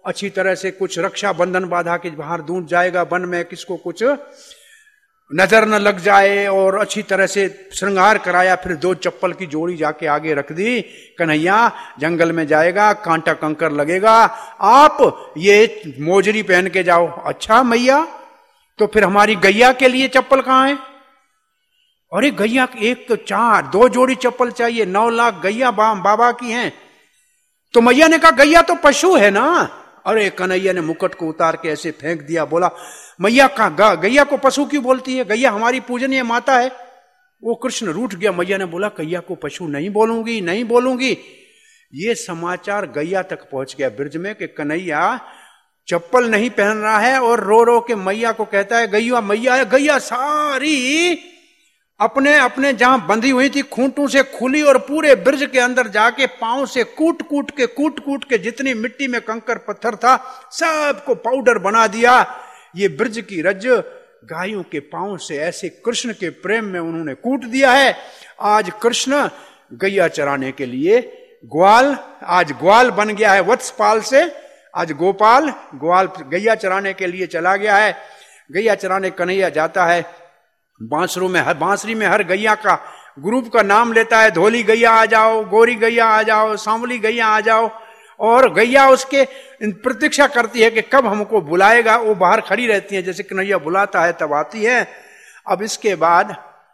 D: अच्छी तरह से कुछ रक्षा बंधन बांधा कि बाहर दूर जाएगा वन में, किसको कुछ नजर न लग जाए, और अच्छी तरह से श्रृंगार कराया। फिर 2 चप्पल की जोड़ी जाके आगे रख दी। कन्हैया जंगल में जाएगा, कांटा कंकर लगेगा, आप ये मोजरी पहन के जाओ। अच्छा मैया, तो फिर हमारी गैया के लिए चप्पल कहां है? अरे गैया एक तो 2 जोड़ी चप्पल चाहिए, 9 लाख गैया बाबा की हैं। तो मैया ने कहा गैया तो पशु है ना। अरे कन्हैया ने मुकुट को उतार के ऐसे फेंक दिया, बोला मैया का गैया को पशु क्यों बोलती है? गैया हमारी पूजनीय माता है। वो कृष्ण रूठ गया। मैया ने बोला गैया को पशु नहीं बोलूंगी, नहीं बोलूंगी। ये समाचार गैया तक पहुंच गया ब्रज में कि कन्हैया चप्पल नहीं पहन रहा है और रो रो के मैया को कहता है गैया मैया है। गैया सारी अपने अपने जहां बंधी हुई थी खूंटों से खुली और पूरे ब्रज के अंदर जाके पांव से कूट कूट के जितनी मिट्टी में कंकर पत्थर था सबको पाउडर बना दिया। ये ब्रज की रज गायों के पांव से ऐसे कृष्ण के प्रेम में उन्होंने कूट दिया है। आज कृष्ण गैया चराने के लिए आज ग्वाल बन गया है वत्सपाल से। आज गोपाल ग्वाल गैया चराने के लिए चला गया है। गैया चराने कन्हैया जाता है, बांसुरी में हर गैया का ग्रुप का नाम लेता है। धोली गैया आ जाओ, गोरी गैया आ जाओ, सांवली गैया आ जाओ। और गैया उसके प्रतीक्षा करती है कि कब हमको बुलाएगा। वो बाहर खड़ी रहती है, जैसे कन्हैया बुलाता है तब आती है। अब इसके बाद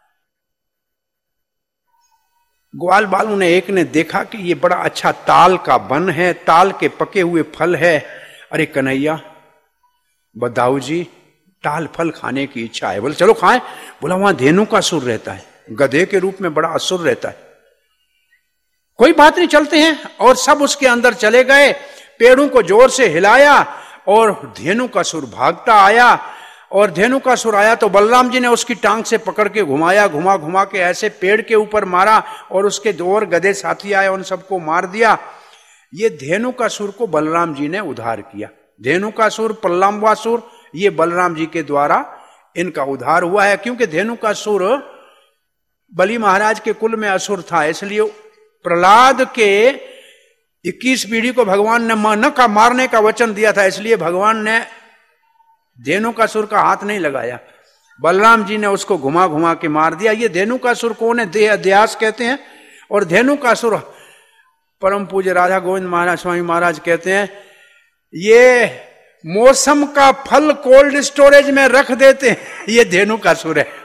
D: ग्वाल बालू ने एक ने देखा कि ये बड़ा अच्छा ताल का वन है, ताल के पके हुए फल है। अरे कन्हैया बदाऊ जी ताल फल खाने की इच्छा है। बोले चलो खाएं। बोला वहां धेनु का असुर रहता है, गधे के रूप में बड़ा असुर रहता है। कोई बात नहीं, चलते हैं। और सब उसके अंदर चले गए, पेड़ों को जोर से हिलाया और धेनु का असुर भागता आया। और धेनु का असुर आया तो बलराम जी ने उसकी टांग से पकड़ के घुमाया, घुमा के ऐसे पेड़ के ऊपर मारा और उसके 2 और गधे साथी आए, उन सबको मार दिया। ये धेनु का असुर को बलराम जी ने उद्धार किया। धेनु का असुर, प्रलंबासुर, ये बलराम जी के द्वारा इनका उद्धार हुआ है। क्योंकि धेनु का असुर बलि महाराज के कुल में असुर था, इसलिए प्रहलाद के 21 पीढ़ी को भगवान ने मारने का वचन दिया था। इसलिए भगवान ने धेनु का असुर का हाथ नहीं लगाया, बलराम जी ने उसको घुमा के मार दिया। ये धेनु का असुर कौन है? देहास कहते हैं। और धेनु का असुर परम पूज्य राधा गोविंद महाराज स्वामी महाराज कहते हैं ये मौसम का फल कोल्ड स्टोरेज में रख देते हैं, ये धेनु का असुर है।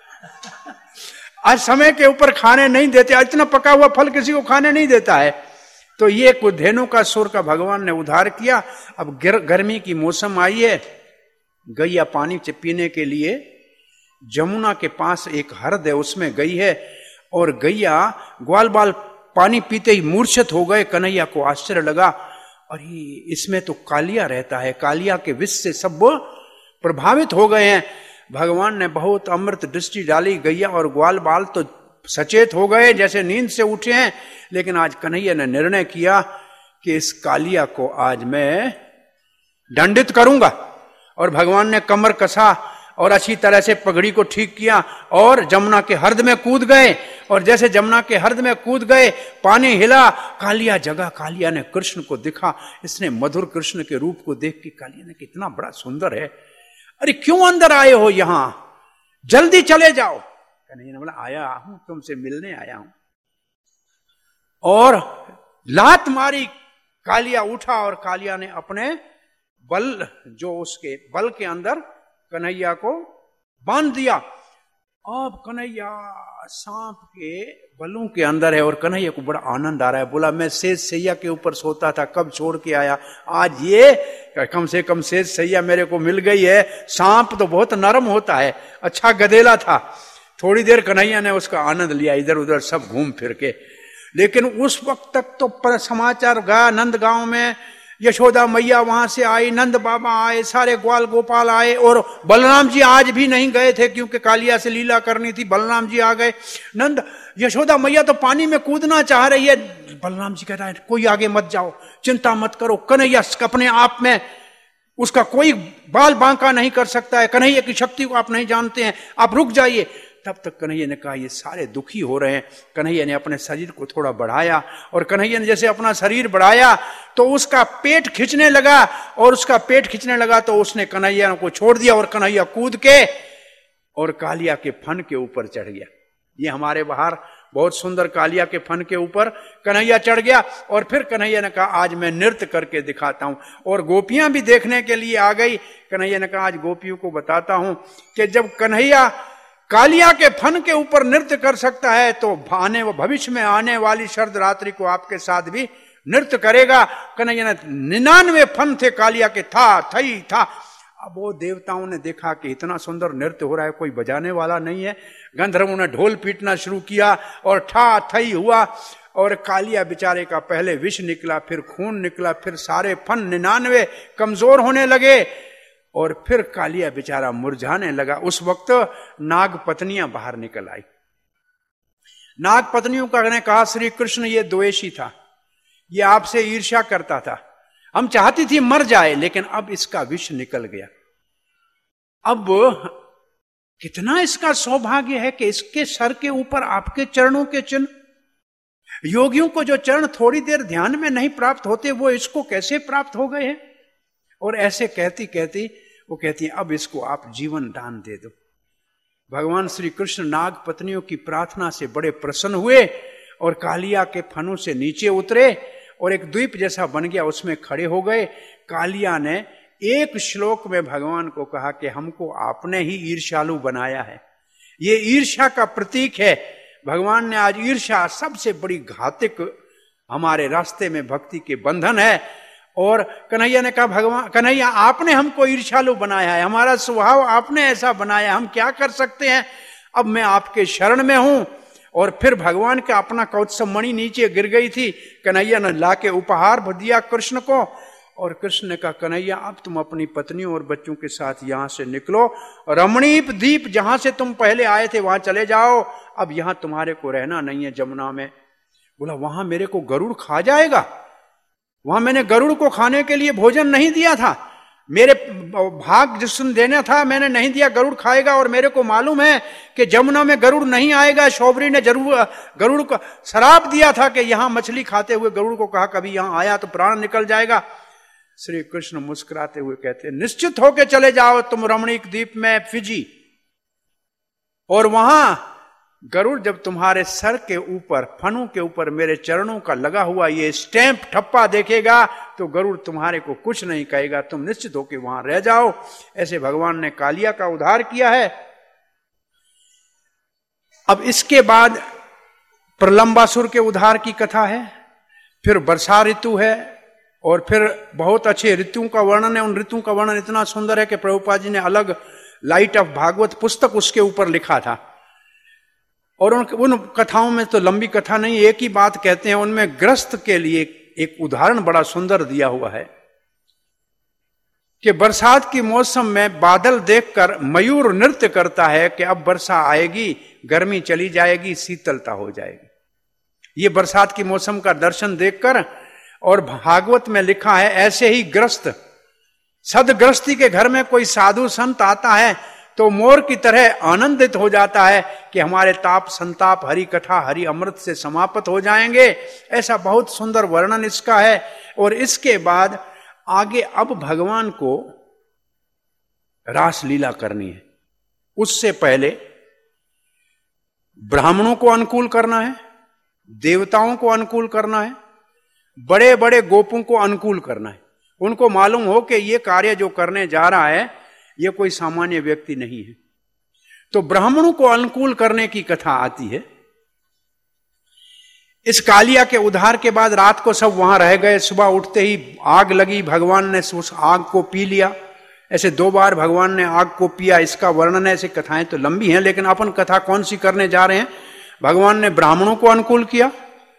D: आज समय के ऊपर खाने नहीं देते, इतना पका हुआ फल किसी को खाने नहीं देता है। तो ये कुछ धेनु का असुर का भगवान ने उद्धार किया। अब गर्मी की मौसम आई है, गैया पानी पीने के लिए जमुना के पास एक हृद है, उसमें गई है। और गैया ग्वाल बाल पानी पीते ही मूर्छित हो गए। कन्हैया को आश्चर्य लगा, अरे इसमें तो कालिया रहता है, कालिया के विष से सब प्रभावित हो गए हैं। भगवान ने बहुत अमृत दृष्टि डाली। गैया और ग्वाल बाल तो सचेत हो गए, जैसे नींद से उठे हैं। लेकिन आज कन्हैया ने निर्णय किया कि इस कालिया को आज मैं दंडित करूंगा। और भगवान ने कमर कसा और अच्छी तरह से पगड़ी को ठीक किया और जमुना के हृद में कूद गए। और जैसे जमुना के हृद में कूद गए, पानी हिला, कालिया जगा। कालिया ने कृष्ण को देखा, इसने मधुर कृष्ण के रूप को देख के कालिया ने कितना बड़ा सुंदर है, अरे क्यों अंदर आए हो यहां, जल्दी चले जाओ। कन्हैया ने बोला आया हूं, तुमसे मिलने आया हूं। और लात मारी, कालिया उठा और कालिया ने अपने बल, जो उसके बल के अंदर कन्हैया को बांध दिया। अब कन्हैया सांप के बलों के अंदर है और कन्हैया को बड़ा आनंद आ रहा है। बोला मैं सेज सैया के ऊपर सोता था, कब छोड़ के आया, आज ये कम से कम सेज सैया मेरे को मिल गई है। सांप तो बहुत नरम होता है, अच्छा गधेला था। थोड़ी देर कन्हैया ने उसका आनंद लिया, इधर उधर सब घूम फिर के। लेकिन उस वक्त तक तो समाचार गया, नंद गांव में यशोदा मैया वहां से आई, नंद बाबा आए, सारे ग्वाल गोपाल आए। और बलराम जी आज भी नहीं गए थे क्योंकि कालिया से लीला करनी थी। बलराम जी आ गए। नंद यशोदा मैया तो पानी में कूदना चाह रही है। बलराम जी कहता है कोई आगे मत जाओ, चिंता मत करो, कन्हैया अपने आप में, उसका कोई बाल बांका नहीं कर सकता है, कन्हैया की शक्ति को आप नहीं जानते हैं, आप रुक जाइए। तब तक कन्हैया ने कहा ये सारे दुखी हो रहे हैं। कन्हैया ने अपने शरीर को थोड़ा बढ़ाया और कन्हैया ने जैसे अपना शरीर बढ़ाया तो उसका पेट खींचने लगा, और उसका पेट खींचने लगा तो उसने कन्हैया को छोड़ दिया और कन्हैया कूद के और कालिया के फन के ऊपर चढ़ गया। ये हमारे बाहर बहुत सुंदर कालिया के फन के ऊपर कन्हैया चढ़ गया और फिर कन्हैया ने कहा आज मैं नृत्य करके दिखाता हूं, और गोपियां भी देखने के लिए आ गई। कन्हैया ने कहा आज गोपियों को बताता हूं कि जब कन्हैया कालिया के फन के ऊपर नृत्य कर सकता है तो भविष्य में आने वाली शरद रात्रि को आपके साथ भी नृत्य करेगा। कन्हैया ने 99 फन थे कालिया के, था। अब वो देवताओं ने देखा कि इतना सुंदर नृत्य हो रहा है, कोई बजाने वाला नहीं है। गंधर्वों ने ढोल पीटना शुरू किया और ठई हुआ, और कालिया बेचारे का पहले विष निकला, फिर खून निकला, फिर सारे फन 99 कमजोर होने लगे और फिर कालिया बेचारा मुरझाने लगा। उस वक्त नाग पत्नियां बाहर निकल आई। नाग पत्नियों का ने कहा श्री कृष्ण ये द्वेषी था, ये आपसे ईर्ष्या करता था, हम चाहती थी मर जाए लेकिन अब इसका विष निकल गया। अब कितना इसका सौभाग्य है कि इसके सर के ऊपर आपके चरणों के चिन्ह। योगियों को जो चरण थोड़ी देर ध्यान में नहीं प्राप्त होते वो इसको कैसे प्राप्त हो गए हैं। और ऐसे कहती कहती वो कहती है अब इसको आप जीवन दान दे दो। भगवान श्री कृष्ण नाग पत्नियों की प्रार्थना से बड़े प्रसन्न हुए और कालिया के फनों से नीचे उतरे और एक द्वीप जैसा बन गया, उसमें खड़े हो गए। कालिया ने एक श्लोक में भगवान को कहा कि हमको आपने ही ईर्ष्यालु बनाया है, ये ईर्ष्या का प्रतीक है। भगवान ने आज ईर्ष्या सबसे बड़ी घातक हमारे रास्ते में भक्ति के बंधन है। और कन्हैया ने कहा भगवान कन्हैया आपने हमको ईर्ष्यालु बनाया है, हमारा स्वभाव आपने ऐसा बनाया, हम क्या कर सकते हैं। अब मैं आपके शरण में हूं। और फिर भगवान का अपना कौत्सव मणि नीचे गिर गई थी, कन्हैया ने लाके उपहार दिया कृष्ण को। और कृष्ण ने कहा कन्हैया अब तुम अपनी पत्नियों और बच्चों के साथ यहां से निकलो, रमणीप द्वीप जहां से तुम पहले आए थे वहां चले जाओ, अब यहां तुम्हारे को रहना नहीं है जमुना में। बोला वहां मेरे को गरुड़ खा जाएगा, वहां मैंने गरुड़ को खाने के लिए भोजन नहीं दिया था, मेरे भाग जिसने देना था मैंने नहीं दिया, गरुड़ खाएगा। और मेरे को मालूम है कि जमुना में गरुड़ नहीं आएगा। शौबरी ने जरूर गरुड़ को शराप दिया था कि यहां मछली खाते हुए गरुड़ को कहा कभी यहां आया तो प्राण निकल जाएगा। श्री कृष्ण मुस्कुराते हुए कहते निश्चित होके चले जाओ तुम रमणीक द्वीप में फिजी, और वहां गरुड़ जब तुम्हारे सर के ऊपर फनों के ऊपर मेरे चरणों का लगा हुआ ये स्टैंप ठप्पा देखेगा तो गरुड़ तुम्हारे को कुछ नहीं कहेगा, तुम निश्चित होकर वहां रह जाओ। ऐसे भगवान ने कालिया का उद्धार किया है। अब इसके बाद प्रलंबासुर के उद्धार की कथा है, फिर वर्षा ऋतु है, और फिर बहुत अच्छे ऋतुओं का वर्णन है। उन ऋतुओं का वर्णन इतना सुंदर है कि प्रभुपाद जी ने अलग लाइट ऑफ भागवत पुस्तक उसके ऊपर लिखा था। और उन कथाओं में तो लंबी कथा नहीं, एक ही बात कहते हैं। उनमें ग्रस्त के लिए एक उदाहरण बड़ा सुंदर दिया हुआ है कि बरसात की मौसम में बादल देखकर मयूर नृत्य करता है कि अब वर्षा आएगी, गर्मी चली जाएगी, शीतलता हो जाएगी। ये बरसात की मौसम का दर्शन देखकर, और भागवत में लिखा है ऐसे ही ग्रस्त सदग्रस्ती के घर में कोई साधु संत आता है तो मोर की तरह आनंदित हो जाता है कि हमारे ताप संताप हरि कथा हरि अमृत से समाप्त हो जाएंगे। ऐसा बहुत सुंदर वर्णन इसका है। और इसके बाद आगे अब भगवान को रास लीला करनी है। उससे पहले ब्राह्मणों को अनुकूल करना है, देवताओं को अनुकूल करना है, बड़े बड़े गोपों को अनुकूल करना है। उनको मालूम हो कि ये कार्य जो करने जा रहा है ये कोई सामान्य व्यक्ति नहीं है। तो ब्राह्मणों को अनुकूल करने की कथा आती है। इस कालिया के उद्धार के बाद रात को सब वहां रह गए। सुबह उठते ही आग लगी, भगवान ने उस आग को पी लिया। ऐसे 2 बार भगवान ने आग को पिया, इसका वर्णन है। ऐसे कथाएं तो लंबी हैं, लेकिन अपन कथा कौन सी करने जा रहे हैं। भगवान ने ब्राह्मणों को अनुकूल किया।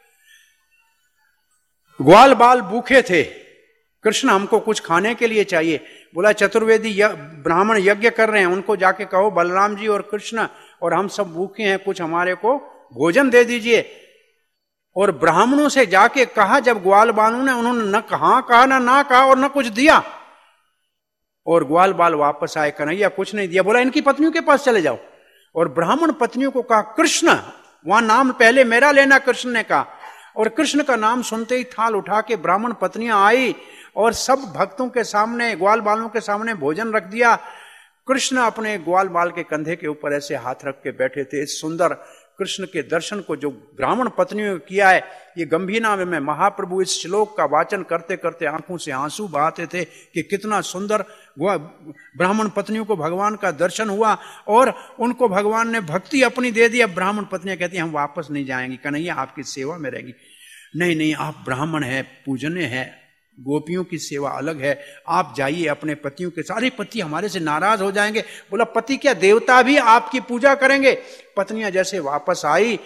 D: ग्वाल बाल भूखे थे, कृष्ण हमको कुछ खाने के लिए चाहिए। बोला चतुर्वेदी ब्राह्मण यज्ञ कर रहे हैं, उनको जाके कहो बलराम जी और कृष्ण और हम सब भूखे हैं, कुछ हमारे को भोजन दे दीजिए। और ब्राह्मणों से जाके कहा, जब ग्वाल बालों ने, उन्होंने न कहा ना कहा और न कुछ दिया। और ग्वाल बाल वापस आए, कन्हैया कुछ नहीं दिया। बोला इनकी पत्नियों के पास चले जाओ। और ब्राह्मण पत्नियों को कहा कृष्ण, वहां नाम पहले मेरा लेना, कृष्ण ने कहा। और कृष्ण का नाम सुनते ही थाल उठा के ब्राह्मण पत्नियां आई और सब भक्तों के सामने, ग्वाल बालों के सामने भोजन रख दिया। कृष्ण अपने ग्वाल बाल के कंधे के ऊपर ऐसे हाथ रख के बैठे थे। इस सुंदर कृष्ण के दर्शन को जो ब्राह्मण पत्नियों ने किया है, ये गंभीरा में महाप्रभु इस श्लोक का वाचन करते करते आंखों से आंसू बहाते थे कि कितना सुंदर ब्राह्मण पत्नियों को भगवान का दर्शन हुआ और उनको भगवान ने भक्ति अपनी दे दी। अब ब्राह्मण पत्नियां कहती हैं हम वापस नहीं जाएंगी, कन्हैया आपकी सेवा में रहेंगी। नहीं नहीं, आप ब्राह्मण हैं, पूजनीय हैं, गोपियों की सेवा अलग है, आप जाइए अपने पतियों के सारे पति हमारे से नाराज हो जाएंगे। बोला पति क्या, देवता भी आपकी पूजा करेंगे। पत्नियां जैसे वापस आई,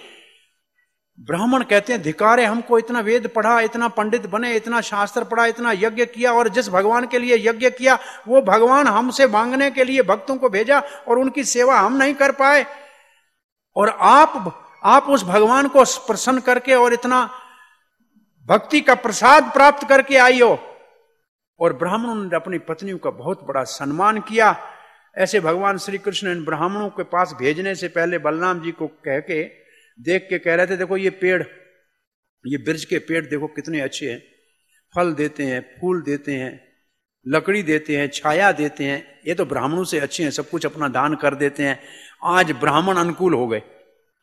D: ब्राह्मण कहते हैं धिक्कार, हमको इतना वेद पढ़ा, इतना पंडित बने, इतना शास्त्र पढ़ा, इतना यज्ञ किया और जिस भगवान के लिए यज्ञ किया वो भगवान हमसे मांगने के लिए भक्तों को भेजा और उनकी सेवा हम नहीं कर पाए, और आप उस भगवान को प्रसन्न करके और इतना भक्ति का प्रसाद प्राप्त करके आई हो। और ब्राह्मणों ने अपनी पत्नियों का बहुत बड़ा सम्मान किया। ऐसे भगवान श्री कृष्ण इन ब्राह्मणों के पास भेजने से पहले बलराम जी को कह के देख के कह रहे थे, देखो ये पेड़, ये बिरज के पेड़ देखो कितने अच्छे हैं, फल देते हैं, फूल देते हैं, लकड़ी देते हैं, छाया देते हैं, ये तो ब्राह्मणों से अच्छे हैं, सब कुछ अपना दान कर देते हैं। आज ब्राह्मण अनुकूल हो गए।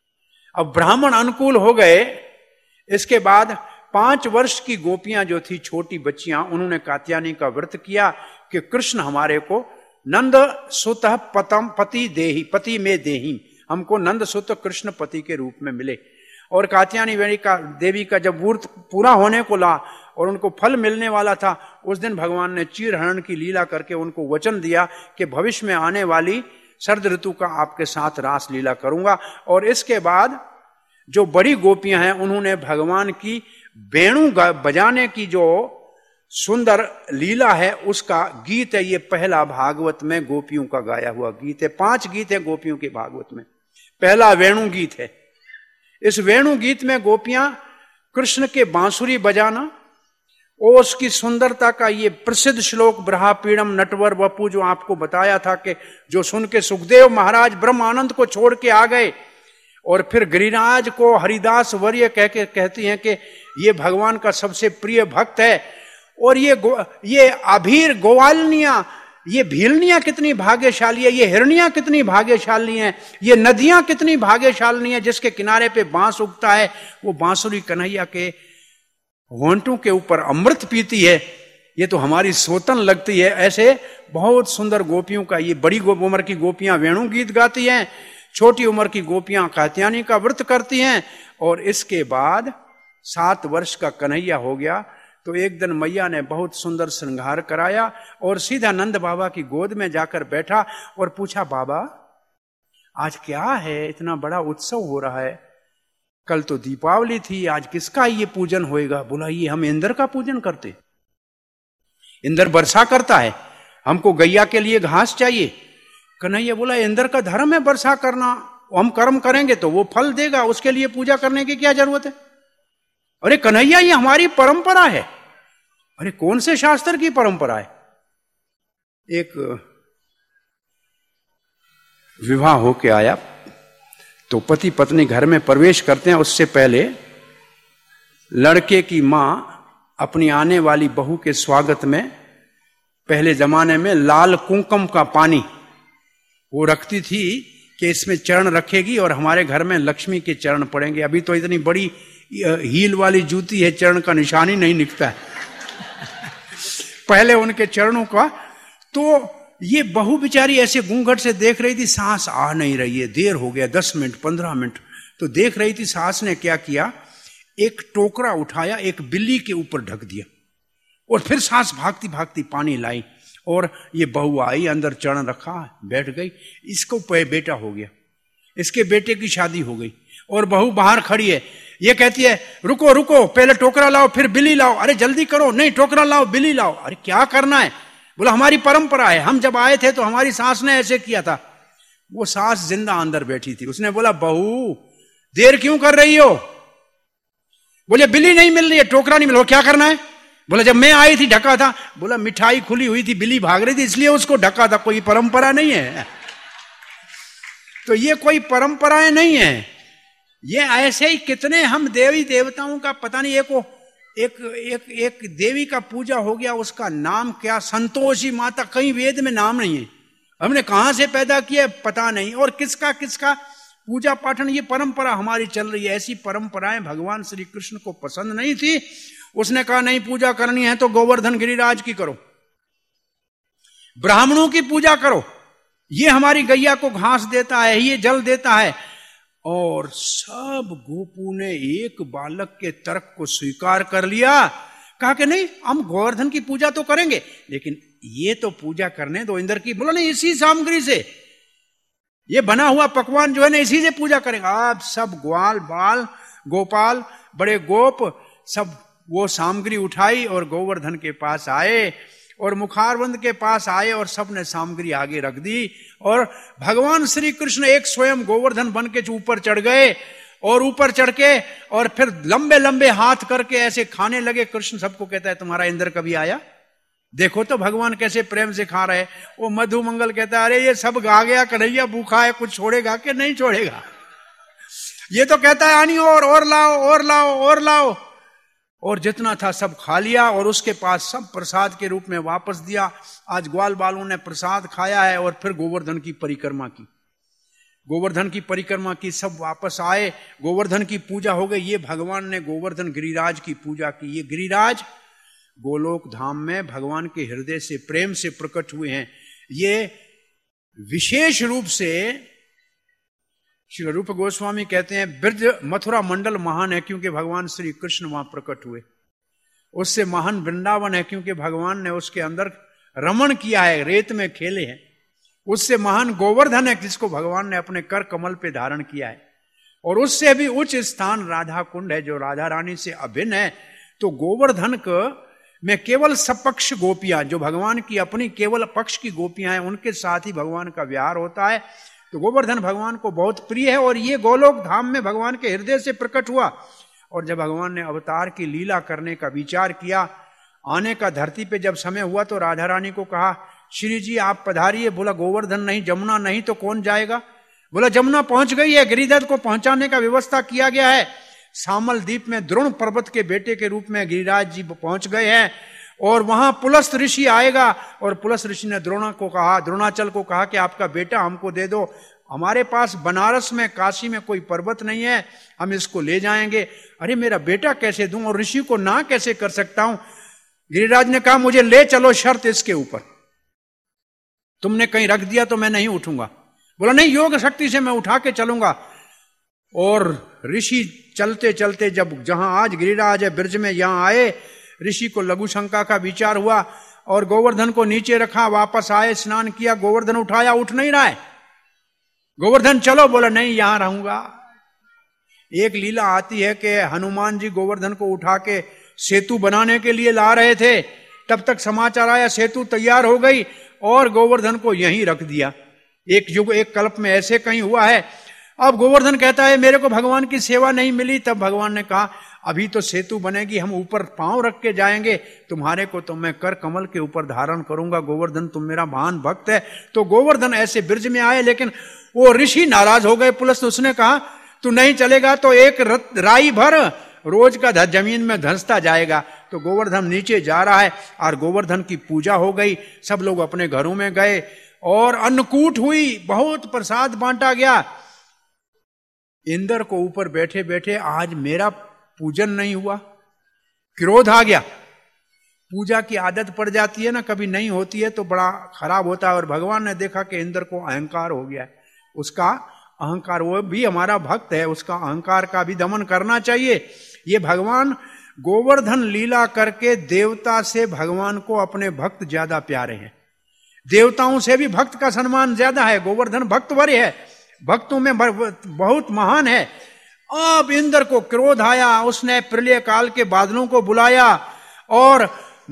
D: अब ब्राह्मण अनुकूल हो गए, इसके बाद 5 वर्ष की गोपियां जो थी, छोटी बच्चियां, उन्होंने कात्यायनी का व्रत किया कि कृष्ण हमारे को नंद सुत पति देही, पति में देही, हमको नंद सुत कृष्ण पति के रूप में मिले। और कात्यायनी देवी का जब व्रत पूरा होने को ला और उनको फल मिलने वाला था, उस दिन भगवान ने चीरहरण की लीला करके उनको वचन दिया कि भविष्य में आने वाली शरद ऋतु का आपके साथ रास लीला करूंगा। और इसके बाद जो बड़ी गोपियां हैं उन्होंने भगवान की वेणु बजाने की जो सुंदर लीला है उसका गीत है, ये पहला भागवत में गोपियों का गाया हुआ गीत है। 5 गीत है गोपियों के भागवत में, पहला वेणु गीत है। इस वेणु गीत में गोपियां कृष्ण के बांसुरी बजाना और उसकी सुंदरता का ये प्रसिद्ध श्लोक ब्रहा पीड़म नटवर वपु जो आपको बताया था कि जो सुन के सुखदेव महाराज ब्रह्म आनंद को छोड़ के आ गए और फिर गिरिराज को हरिदास वर्य कहती हैं कि ये भगवान का सबसे प्रिय भक्त है। और ये अभीर गोवालनियां, ये भीलनियां कितनी भाग्यशाली है, ये हिरनियां कितनी भाग्यशाली हैं, ये नदियां कितनी भाग्यशाली हैं जिसके किनारे पे बांस उगता है, वो बांसुरी कन्हैया के होंठों के ऊपर अमृत पीती है, ये तो हमारी सोतन लगती है। ऐसे बहुत सुंदर गोपियों का, ये बड़ी उम्र की गोपियां वेणु गीत गाती हैं, छोटी उम्र की गोपियां कात्यायनी का व्रत करती हैं। और इसके बाद 7 वर्ष का कन्हैया हो गया तो एक दिन मैया ने बहुत सुंदर श्रृंगार कराया और सीधा नंद बाबा की गोद में जाकर बैठा और पूछा, बाबा आज क्या है, इतना बड़ा उत्सव हो रहा है, कल तो दीपावली थी, आज किसका ये पूजन होएगा? बोला ये हम इंद्र का पूजन करते, इंद्र वर्षा करता है, हमको गैया के लिए घास चाहिए। कन्हैया बोला इंद्र का धर्म है वर्षा करना, हम कर्म करेंगे तो वो फल देगा, उसके लिए पूजा करने की क्या जरूरत है? अरे कन्हैया ये हमारी परंपरा है। अरे कौन से शास्त्र की परंपरा है? एक विवाह होके आया तो पति पत्नी घर में प्रवेश करते हैं, उससे पहले लड़के की मां अपनी आने वाली बहू के स्वागत में पहले जमाने में लाल कुंकुम का पानी वो रखती थी कि इसमें चरण रखेगी और हमारे घर में लक्ष्मी के चरण पड़ेंगे। अभी तो इतनी बड़ी हील वाली जूती है, चरण का निशान ही नहीं निकलता है पहले उनके चरणों का। तो ये बहू बेचारी ऐसे घूंघट से देख रही थी, सांस आ नहीं रही है, देर हो गया 10 मिनट 15 मिनट, तो देख रही थी। सास ने क्या किया, एक टोकरा उठाया, एक बिल्ली के ऊपर ढक दिया और फिर सास भागती भागती पानी लाई और ये बहू आई, अंदर चरण रखा, बैठ गई। इसको बेटा हो गया, इसके बेटे की शादी हो गई और बहू बाहर खड़ी है। ये कहती है रुको रुको, पहले टोकरा लाओ फिर बिल्ली लाओ। अरे जल्दी करो, नहीं टोकरा लाओ बिल्ली लाओ। अरे क्या करना है? बोला हमारी परंपरा है, हम जब आए थे तो हमारी सास ने ऐसे किया था। वो सास जिंदा अंदर बैठी थी, उसने बोला बहू देर क्यों कर रही हो? बोले बिल्ली नहीं मिल रही है, टोकरा नहीं मिल रहा, क्या करना है? बोला जब मैं आई थी ढका था। बोला मिठाई खुली हुई थी, बिल्ली भाग रही थी इसलिए उसको ढका था, कोई परंपरा नहीं है। तो ये कोई परंपराएं नहीं है, ये ऐसे ही कितने हम देवी देवताओं का पता नहीं। एक देवी का पूजा हो गया, उसका नाम क्या, संतोषी माता, कहीं वेद में नाम नहीं है, हमने कहां से पैदा किया पता नहीं, और किसका पूजा पाठन, ये परंपरा हमारी चल रही है। ऐसी परंपराएं भगवान श्री कृष्ण को पसंद नहीं थी। उसने कहा नहीं पूजा करनी है तो गोवर्धन गिरिराज की करो, ब्राह्मणों की पूजा करो, ये हमारी गैया को घास देता है, ये जल देता है। और सब गोपू ने एक बालक के तर्क को स्वीकार कर लिया, कहा कि नहीं हम गोवर्धन की पूजा तो करेंगे, लेकिन ये तो पूजा करने दो इंद्र की। बोला नहीं, इसी सामग्री से, ये बना हुआ पकवान जो है ना, इसी से पूजा करेंगे। आप सब ग्वाल बाल गोपाल बड़े गोप सब वो सामग्री उठाई और गोवर्धन के पास आए और मुखारबंद के पास आए और सबने सामग्री आगे रख दी। और भगवान श्री कृष्ण एक स्वयं गोवर्धन बन के ऊपर चढ़ गए और ऊपर चढ़ के और फिर लंबे लंबे हाथ करके ऐसे खाने लगे। कृष्ण सबको कहता है तुम्हारा इंद्र कभी आया, देखो तो भगवान कैसे प्रेम से खा रहे। वो मधु मंगल कहता है अरे ये सब गा गया, कन्हैया भूखा है, कुछ छोड़ेगा कि नहीं छोड़ेगा। ये तो कहता है आनी और लाओ और लाओ और लाओ, और जितना था सब खा लिया और उसके पास सब प्रसाद के रूप में वापस दिया। आज ग्वाल बालों ने प्रसाद खाया है और फिर गोवर्धन की परिक्रमा की, गोवर्धन की परिक्रमा की, सब वापस आए, गोवर्धन की पूजा हो गई। ये भगवान ने गोवर्धन गिरिराज की पूजा की। ये गिरिराज गोलोक धाम में भगवान के हृदय से प्रेम से प्रकट हुए हैं। ये विशेष रूप से श्री रूप गोस्वामी कहते हैं ब्रज मथुरा मंडल महान है क्योंकि भगवान श्री कृष्ण वहां प्रकट हुए। उससे महान वृंदावन है क्योंकि भगवान ने उसके अंदर रमण किया है, रेत में खेले हैं। उससे महान गोवर्धन है जिसको भगवान ने अपने कर कमल पे धारण किया है। और उससे भी उच्च स्थान राधा कुंड है जो राधा रानी से अभिन्न है। तो गोवर्धन में केवल सपक्ष गोपियां, जो भगवान की अपनी केवल पक्ष की गोपियां हैं, उनके साथ ही भगवान का विहार होता है। तो गोवर्धन भगवान को बहुत प्रिय है और ये गोलोक धाम में भगवान के हृदय से प्रकट हुआ। और जब भगवान ने अवतार की लीला करने का विचार किया, आने का धरती पे जब समय हुआ तो राधा रानी को कहा श्री जी आप पधारिए। बोला गोवर्धन नहीं, जमुना नहीं तो कौन जाएगा। बोला जमुना पहुंच गई है, गिरिधर को पहुंचाने का व्यवस्था किया गया है। सामल द्वीप में द्रोण पर्वत के बेटे के रूप में गिरिराज जी पहुंच गए हैं और वहां पुलस्त ऋषि आएगा। और पुलस्त ऋषि ने द्रोणाचल को कहा कि आपका बेटा हमको दे दो, हमारे पास बनारस में काशी में कोई पर्वत नहीं है, हम इसको ले जाएंगे। अरे मेरा बेटा कैसे दूं और ऋषि को ना कैसे कर सकता हूं। गिरिराज ने कहा मुझे ले चलो, शर्त इसके ऊपर, तुमने कहीं रख दिया तो मैं नहीं उठूंगा। बोला नहीं, योग शक्ति से मैं उठा के चलूंगा। और ऋषि चलते चलते जब जहां आज गिरिराज है ब्रज में, यहां आए, ऋषि को लघु शंका का विचार हुआ और गोवर्धन को नीचे रखा, वापस आए, स्नान किया, गोवर्धन उठाया, उठ नहीं रहा है। गोवर्धन चलो, बोला नहीं यहां रहूंगा। एक लीला आती है कि हनुमान जी गोवर्धन को उठा के सेतु बनाने के लिए ला रहे थे, तब तक समाचार आया सेतु तैयार हो गई और गोवर्धन को यहीं रख दिया। एक युग एक कल्प में ऐसे कहीं हुआ है। अब गोवर्धन कहता है मेरे को भगवान की सेवा नहीं मिली। तब भगवान ने कहा अभी तो सेतु बनेगी, हम ऊपर पांव रख के जाएंगे, तुम्हारे को तो मैं कर कमल के ऊपर धारण करूंगा। गोवर्धन तुम मेरा महान भक्त है। तो गोवर्धन ऐसे ब्रज में आए, लेकिन वो ऋषि नाराज हो गए। पुलस उसने कहा तू नहीं चलेगा तो एक राई भर रोज का जमीन में धंसता जाएगा। तो गोवर्धन नीचे जा रहा है और गोवर्धन की पूजा हो गई। सब लोग अपने घरों में गए और अन्नकूट हुई, बहुत प्रसाद बांटा गया। इंद्र को ऊपर बैठे बैठे आज मेरा पूजन नहीं हुआ, क्रोध आ गया। पूजा की आदत पड़ जाती है ना, कभी नहीं होती है तो बड़ा खराब होता है। और भगवान ने देखा कि इंद्र को अहंकार हो गया है, उसका अहंकार, वो भी हमारा भक्त है, उसका अहंकार का भी दमन करना चाहिए। ये भगवान गोवर्धन लीला करके देवता से भगवान को अपने भक्त ज्यादा प्यारे हैं, देवताओं से भी भक्त का सम्मान ज्यादा है। गोवर्धन भक्तवरी है, भक्तों में बहुत महान है। अब इंद्र को क्रोध आया, उसने प्रलय काल के बादलों को बुलाया और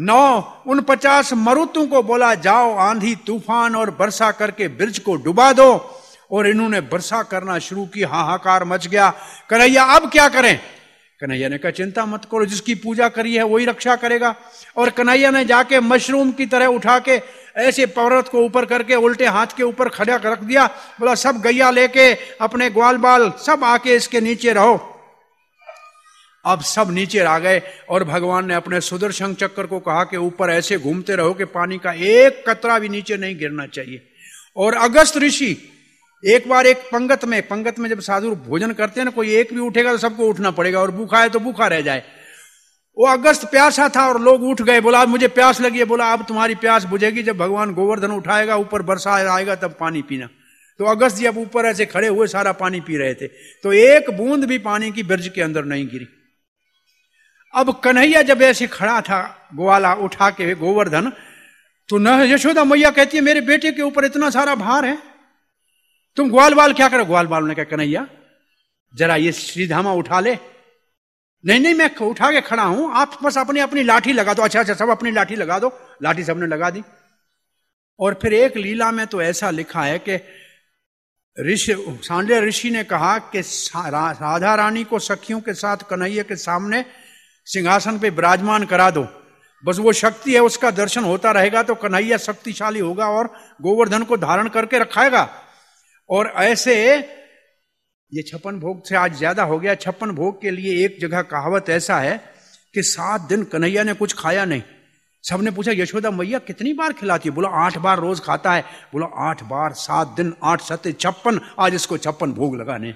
D: 49 मरुतों को बोला जाओ आंधी तूफान और वर्षा करके ब्रज को डुबा दो। और इन्होंने वर्षा करना शुरू की, हाहाकार मच गया। कन्हैया अब क्या करें। कन्हैया ने कहा चिंता मत करो, जिसकी पूजा करी है वही रक्षा करेगा। और कन्हैया ने जाके मशरूम की तरह उठा के ऐसे पर्वत को ऊपर करके उल्टे हाथ के ऊपर खड़ा रख दिया। बोला सब गैया लेके अपने ग्वाल बाल सब आके इसके नीचे रहो। अब सब नीचे आ गए और भगवान ने अपने सुदर्शन चक्र को कहा कि ऊपर ऐसे घूमते रहो कि पानी का एक कतरा भी नीचे नहीं गिरना चाहिए। और अगस्त ऋषि एक बार एक पंगत में जब साधु भोजन करते हैं ना, कोई एक भी उठेगा तो सबको उठना पड़ेगा, और भूखा है तो भूखा रह जाए। वो अगस्त प्यासा था और लोग उठ गए। बोला मुझे प्यास लगी है। बोला अब तुम्हारी प्यास बुझेगी जब भगवान गोवर्धन उठाएगा, ऊपर बरसा आएगा तब पानी पीना। तो अगस्त जी अब ऊपर ऐसे खड़े हुए सारा पानी पी रहे थे, तो एक बूंद भी पानी की ब्रज के अंदर नहीं गिरी। अब कन्हैया जब ऐसे खड़ा था ग्वाला उठा के गोवर्धन, तो न यशोदा मैया कहती है मेरे बेटे के ऊपर इतना सारा भार है, तुम ग्वाल बाल क्या करो। ग्वाल बाल ने कहा कन्हैया जरा ये श्रीधामा उठा ले। नहीं मैं उठा के खड़ा हूं, आप बस अपनी अपनी लाठी लगा दो। अच्छा सब अपनी लाठी लगा दो। लाठी सबने लगा दी। और फिर एक लीला में तो ऐसा लिखा है कि सांडल्य ऋषि ने कहा कि राधा रानी को सखियों के साथ कन्हैया के सामने सिंहासन पे विराजमान करा दो, बस वो शक्ति है उसका दर्शन होता रहेगा तो कन्हैया शक्तिशाली होगा और गोवर्धन को धारण करके रखाएगा। और ऐसे ये 56 भोग से आज ज्यादा हो गया। 56 भोग के लिए एक जगह कहावत ऐसा है कि 7 दिन कन्हैया ने कुछ खाया नहीं। सबने पूछा यशोदा मैया कितनी बार खिलाती है? बोला 8 बार रोज खाता है। बोला 8 बार 7 दिन 8 7 56, आज इसको 56 भोग लगाने।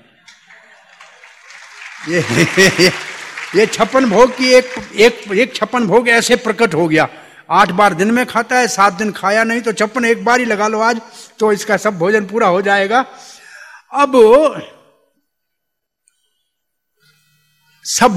D: ये 56 भोग की एक 56 भोग ऐसे प्रकट हो गया। 8 बार दिन में खाता है, 7 दिन खाया नहीं, तो 56 एक बार ही लगा लो आज, तो इसका सब भोजन पूरा हो जाएगा। अब सब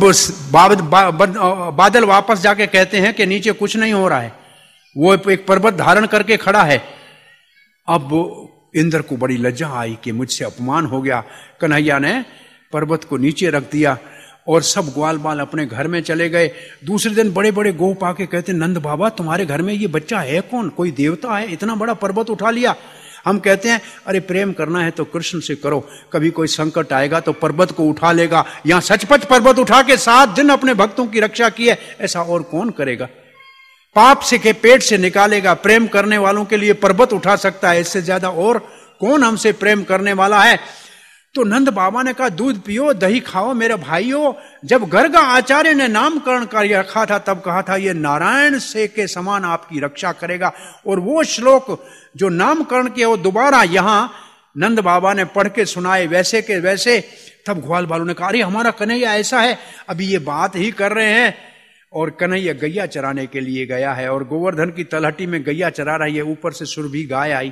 D: बादल वापस जाके कहते हैं कि नीचे कुछ नहीं हो रहा है। वो एक पर्वत धारण करके खड़ा है। अब इंद्र को बड़ी लज्जा आई कि मुझसे अपमान हो गया। कन्हैया ने पर्वत को नीचे रख दिया और सब ग्वाल बाल अपने घर में चले गए। दूसरे दिन बड़े बड़े गोप आके कहते नंद बाबा तुम्हारे घर में ये बच्चा है कौन? कोई देवता है? इतना बड़ा पर्वत उठा लिया। हम कहते हैं अरे प्रेम करना है तो कृष्ण से करो, कभी कोई संकट आएगा तो पर्वत को उठा लेगा। यहां सचपच पर्वत उठा के 7 दिन अपने भक्तों की रक्षा की है, ऐसा और कौन करेगा? पाप से के पेट से निकालेगा। प्रेम करने वालों के लिए पर्वत उठा सकता है, इससे ज्यादा और कौन हमसे प्रेम करने वाला है? तो नंद बाबा ने कहा दूध पियो दही खाओ मेरे भाइयों। जब गर्ग आचार्य ने नामकरण कर रखा था तब कहा था ये नारायण से के समान आपकी रक्षा करेगा। और वो श्लोक जो नामकरण के वो दोबारा यहां नंद बाबा ने पढ़ के सुनाए वैसे के वैसे। तब ग्वाल बालों ने कहा अरे हमारा कन्हैया ऐसा है, अभी ये बात ही कर रहे हैं। और कन्हैया गैया चराने के लिए गया है और गोवर्धन की तलहटी में गैया चरा रही है। ऊपर से सुरभि गाय आई,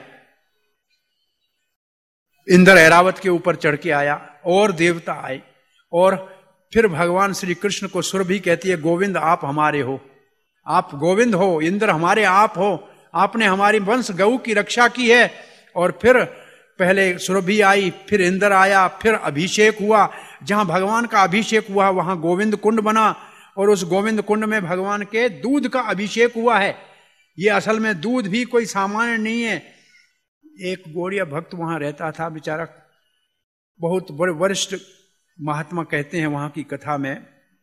D: इंद्र ऐरावत के ऊपर चढ़ के आया और देवता आए। और फिर भगवान श्री कृष्ण को सुरभि कहती है गोविंद आप हमारे हो, आप गोविंद हो, इंद्र हमारे आप हो, आपने हमारी वंश गऊ की रक्षा की है। और फिर पहले सुरभि आई, फिर इंद्र आया, फिर अभिषेक हुआ। जहां भगवान का अभिषेक हुआ वहां गोविंद कुंड बना और उस गोविंद कुंड में भगवान के दूध का अभिषेक हुआ है। ये असल में दूध भी कोई सामान्य नहीं है। एक गौड़िया भक्त वहां रहता था, बेचारा बहुत बड़े वरिष्ठ महात्मा कहते हैं वहां की कथा में।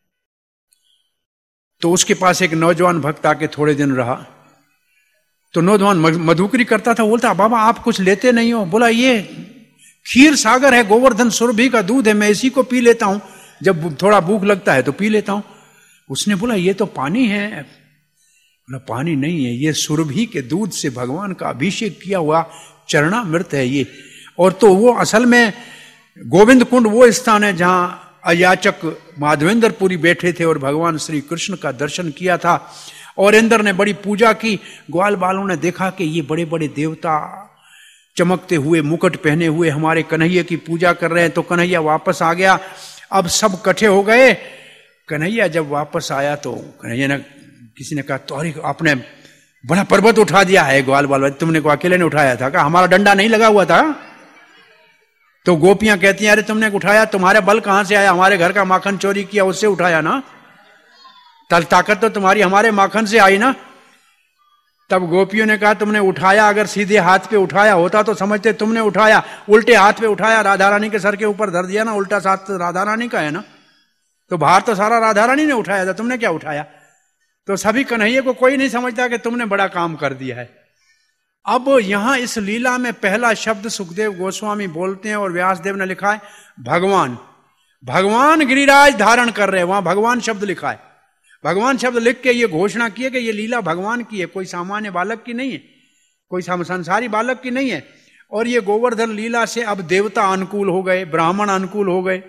D: तो उसके पास एक नौजवान भक्त आके थोड़े दिन रहा। तो नौजवान मधुकरी करता था, बोलता बाबा आप कुछ लेते नहीं हो। बोला ये क्षीर सागर है, गोवर्धन सुरभि का दूध है, मैं इसी को पी लेता हूं, जब थोड़ा भूख लगता है तो पी लेता हूं। उसने बोला ये तो पानी है। बोला पानी नहीं है, ये सुरभि के दूध से भगवान का अभिषेक किया हुआ चरणामृत है ये। और तो वो असल में गोविंद कुंड वो स्थान है जहां अयाचक माधवेंद्रपुरी बैठे थे और भगवान श्री कृष्ण का दर्शन किया था। और इंद्र ने बड़ी पूजा की। ग्वाल बालों ने देखा कि ये बड़े बड़े देवता चमकते हुए मुकुट पहने हुए हमारे कन्हैया की पूजा कर रहे हैं। तो कन्हैया वापस आ गया। अब सब इकट्ठे हो गए। कन्हैया जब वापस आया तो कन्हैया ने किसी ने कहा तो अरे आपने बड़ा पर्वत उठा दिया है। ग्वाल बाल तुमने को अकेले ने उठाया था क्या? हमारा डंडा नहीं लगा हुआ था? तो गोपियां कहती हैं अरे तुमने उठाया, तुम्हारे बल कहां से आया? हमारे घर का माखन चोरी किया उससे उठाया ना, ताकत तो तुम्हारी हमारे माखन से आई ना। तब गोपियों ने कहा तुमने उठाया, अगर सीधे हाथ पे उठाया होता तो समझते तुमने उठाया, उल्टे हाथ पे उठाया, राधा रानी के सर के ऊपर धर दिया ना, उल्टा हाथ तो राधा रानी का है ना, तो भार तो सारा राधा रानी ने उठाया था, तुमने क्या उठाया? तो सभी कन्हैया को कोई नहीं समझता कि तुमने बड़ा काम कर दिया है। अब यहां इस लीला में पहला शब्द सुखदेव गोस्वामी बोलते हैं और व्यासदेव ने लिखा है भगवान। भगवान गिरिराज धारण कर रहे हैं, वहां भगवान शब्द लिखा है। भगवान शब्द लिख के ये घोषणा की है कि ये लीला भगवान की है, कोई सामान्य बालक की नहीं है, कोई संसारी बालक की नहीं है। और ये गोवर्धन लीला से अब देवता अनुकूल हो गए, ब्राह्मण अनुकूल हो गए।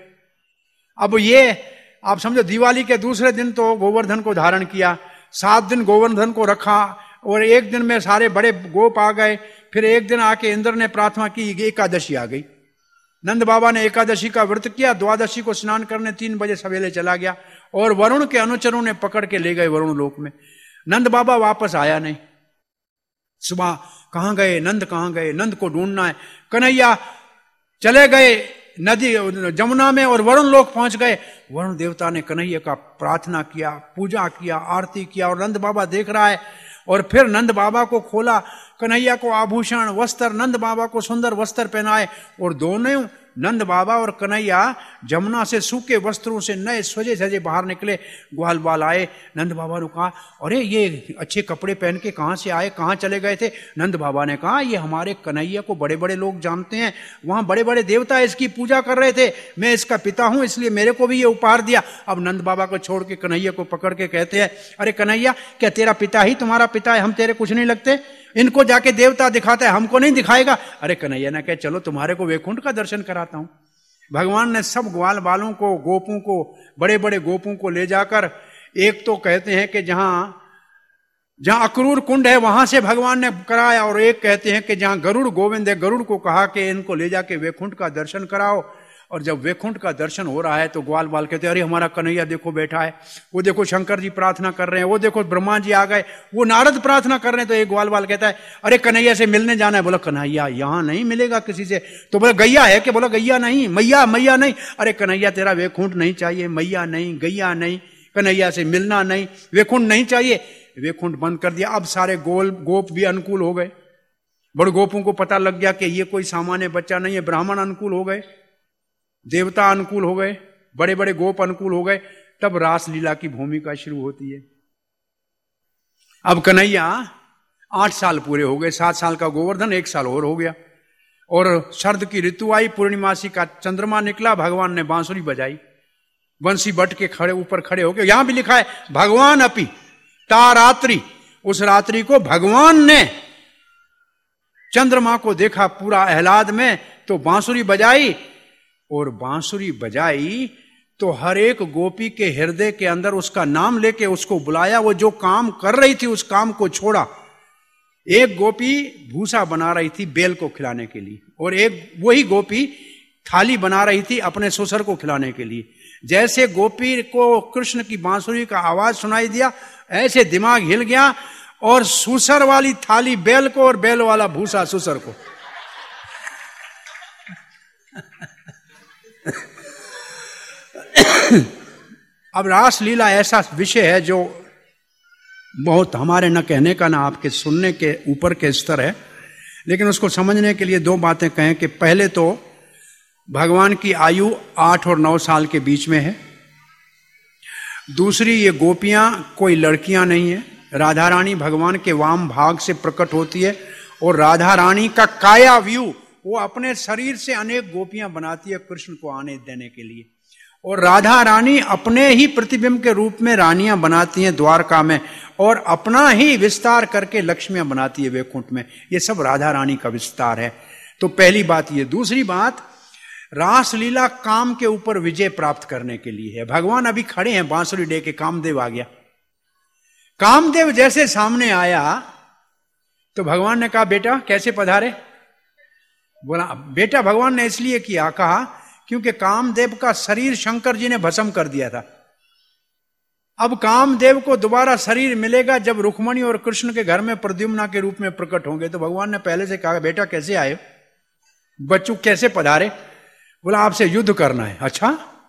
D: अब ये आप समझो, दिवाली के दूसरे दिन तो गोवर्धन को धारण किया, 7 दिन गोवर्धन को रखा, और एक दिन में सारे बड़े गोप आ गए। फिर एक दिन आके इंद्र ने प्रार्थना की, एकादशी आ गई। नंद बाबा ने एकादशी का व्रत किया, द्वादशी को स्नान करने 3 बजे सवेरे चला गया, और वरुण के अनुचरों ने पकड़ के ले गए वरुण लोक में। नंद बाबा वापस आया नहीं। सुबह कहां गए नंद, कहां गए, नंद को ढूंढना है। कन्हैया चले गए नदी जमुना में और वरुण लोक पहुंच गए। वरुण देवता ने कन्हैया का प्रार्थना किया, पूजा किया, आरती किया, और नंद बाबा देख रहा है। और फिर नंद बाबा को खोला, कन्हैया को आभूषण वस्त्र, नंद बाबा को सुंदर वस्त्र पहनाए, और दोनों नंद बाबा और कन्हैया जमुना से सूखे वस्त्रों से नए सजे सजे बाहर निकले। ग्वाल बाल आए। नंद बाबा ने कहा, अरे ये अच्छे कपड़े पहन के कहां से आए, कहां चले गए थे? नंद बाबा ने कहा, ये हमारे कन्हैया को बड़े बड़े लोग जानते हैं, वहां बड़े बड़े देवता इसकी पूजा कर रहे थे, मैं इसका पिता हूं, इसलिए मेरे को भी ये उपहार दिया। अब नंद बाबा को छोड़ के कन्हैया को पकड़ के कहते हैं, अरे कन्हैया, क्या तेरा पिता ही तुम्हारा पिता है? हम तेरे कुछ नहीं लगते? इनको जाके देवता दिखाता है, हमको नहीं दिखाएगा? अरे कन्हैया ने कहा, चलो तुम्हारे को वैकुंठ का दर्शन कराता हूं। भगवान ने सब ग्वाल बालों को, गोपों को, बड़े बड़े गोपों को ले जाकर, एक तो कहते हैं कि जहां अक्रूर कुंड है वहां से भगवान ने कराया, और एक कहते हैं कि जहां गरुड़ गोविंद है, गरुड़ को कहा कि इनको ले जाके वैकुंठ का दर्शन कराओ। और जब वैकुंठ का दर्शन हो रहा है तो ग्वाल बाल कहते हैं, अरे हमारा कन्हैया देखो बैठा है, वो देखो शंकर जी प्रार्थना कर रहे हैं, वो देखो ब्रह्मा जी आ गए, वो नारद प्रार्थना कर रहे हैं। तो एक ग्वाल बाल कहता है, अरे कन्हैया से मिलने जाना है। बोला कन्हैया यहां नहीं मिलेगा किसी से। तो बोला गैया है कि? बोला गैया नहीं, मैया, मैया नहीं। अरे कन्हैया तेरा वैकुंठ नहीं चाहिए, मैया नहीं, गैया नहीं, कन्हैया से मिलना नहीं, वैकुंठ नहीं चाहिए। वैकुंठ बंद कर दिया। अब सारे गोप भी अनुकूल हो गए। बड़े गोपों को पता लग गया कि ये कोई सामान्य बच्चा नहीं है। ब्राह्मण अनुकूल हो गए, देवता अनुकूल हो गए, बड़े बड़े गोप अनुकूल हो गए। तब रासलीला की भूमिका शुरू होती है। अब कन्हैया 8 साल पूरे हो गए, 7 साल का गोवर्धन, 1 साल और हो गया। और शरद की ऋतु आई, पूर्णिमासी का चंद्रमा निकला, भगवान ने बांसुरी बजाई, बंसी बट के खड़े ऊपर खड़े हो गए। यहां भी लिखा है भगवान अपि ता रात्रि, उस रात्रि को भगवान ने चंद्रमा को देखा पूरा आह्लाद में, तो बांसुरी बजाई। और बांसुरी बजाई तो हर एक गोपी के हृदय के अंदर उसका नाम लेके उसको बुलाया। वो जो काम कर रही थी उस काम को छोड़ा। एक गोपी भूसा बना रही थी बेल को खिलाने के लिए, और एक वही गोपी थाली बना रही थी अपने ससुर को खिलाने के लिए। जैसे गोपी को कृष्ण की बांसुरी का आवाज सुनाई दिया, ऐसे दिमाग हिल गया, और ससुर वाली थाली बेल को और बेल वाला भूसा ससुर को। अब रासलीला ऐसा विषय है जो बहुत हमारे न कहने का ना आपके सुनने के ऊपर के स्तर है, लेकिन उसको समझने के लिए 2 बातें कहें कि पहले तो भगवान की आयु 8 और 9 साल के बीच में है। दूसरी, ये गोपियां कोई लड़कियां नहीं है। राधा रानी भगवान के वाम भाग से प्रकट होती है, और राधा रानी का काया व्यू, वो अपने शरीर से अनेक गोपियां बनाती है कृष्ण को आने देने के लिए। और राधा रानी अपने ही प्रतिबिंब के रूप में रानियां बनाती हैं द्वारका में, और अपना ही विस्तार करके लक्ष्मियां बनाती है वैकुंठ में। ये सब राधा रानी का विस्तार है। तो पहली बात ये। दूसरी बात, रासलीला काम के ऊपर विजय प्राप्त करने के लिए है। भगवान अभी खड़े हैं बांसुरी डे के, कामदेव आ गया। कामदेव जैसे सामने आया तो भगवान ने कहा, बेटा कैसे पधारे? बोला बेटा भगवान ने इसलिए किया, कहा क्योंकि कामदेव का शरीर शंकर जी ने भस्म कर दिया था। अब कामदेव को दोबारा शरीर मिलेगा जब रुक्मणी और कृष्ण के घर में प्रद्युम्ना के रूप में प्रकट होंगे। तो भगवान ने पहले से कहा, बेटा कैसे आए, बच्चों कैसे पधारे? बोला आपसे युद्ध करना है। अच्छा,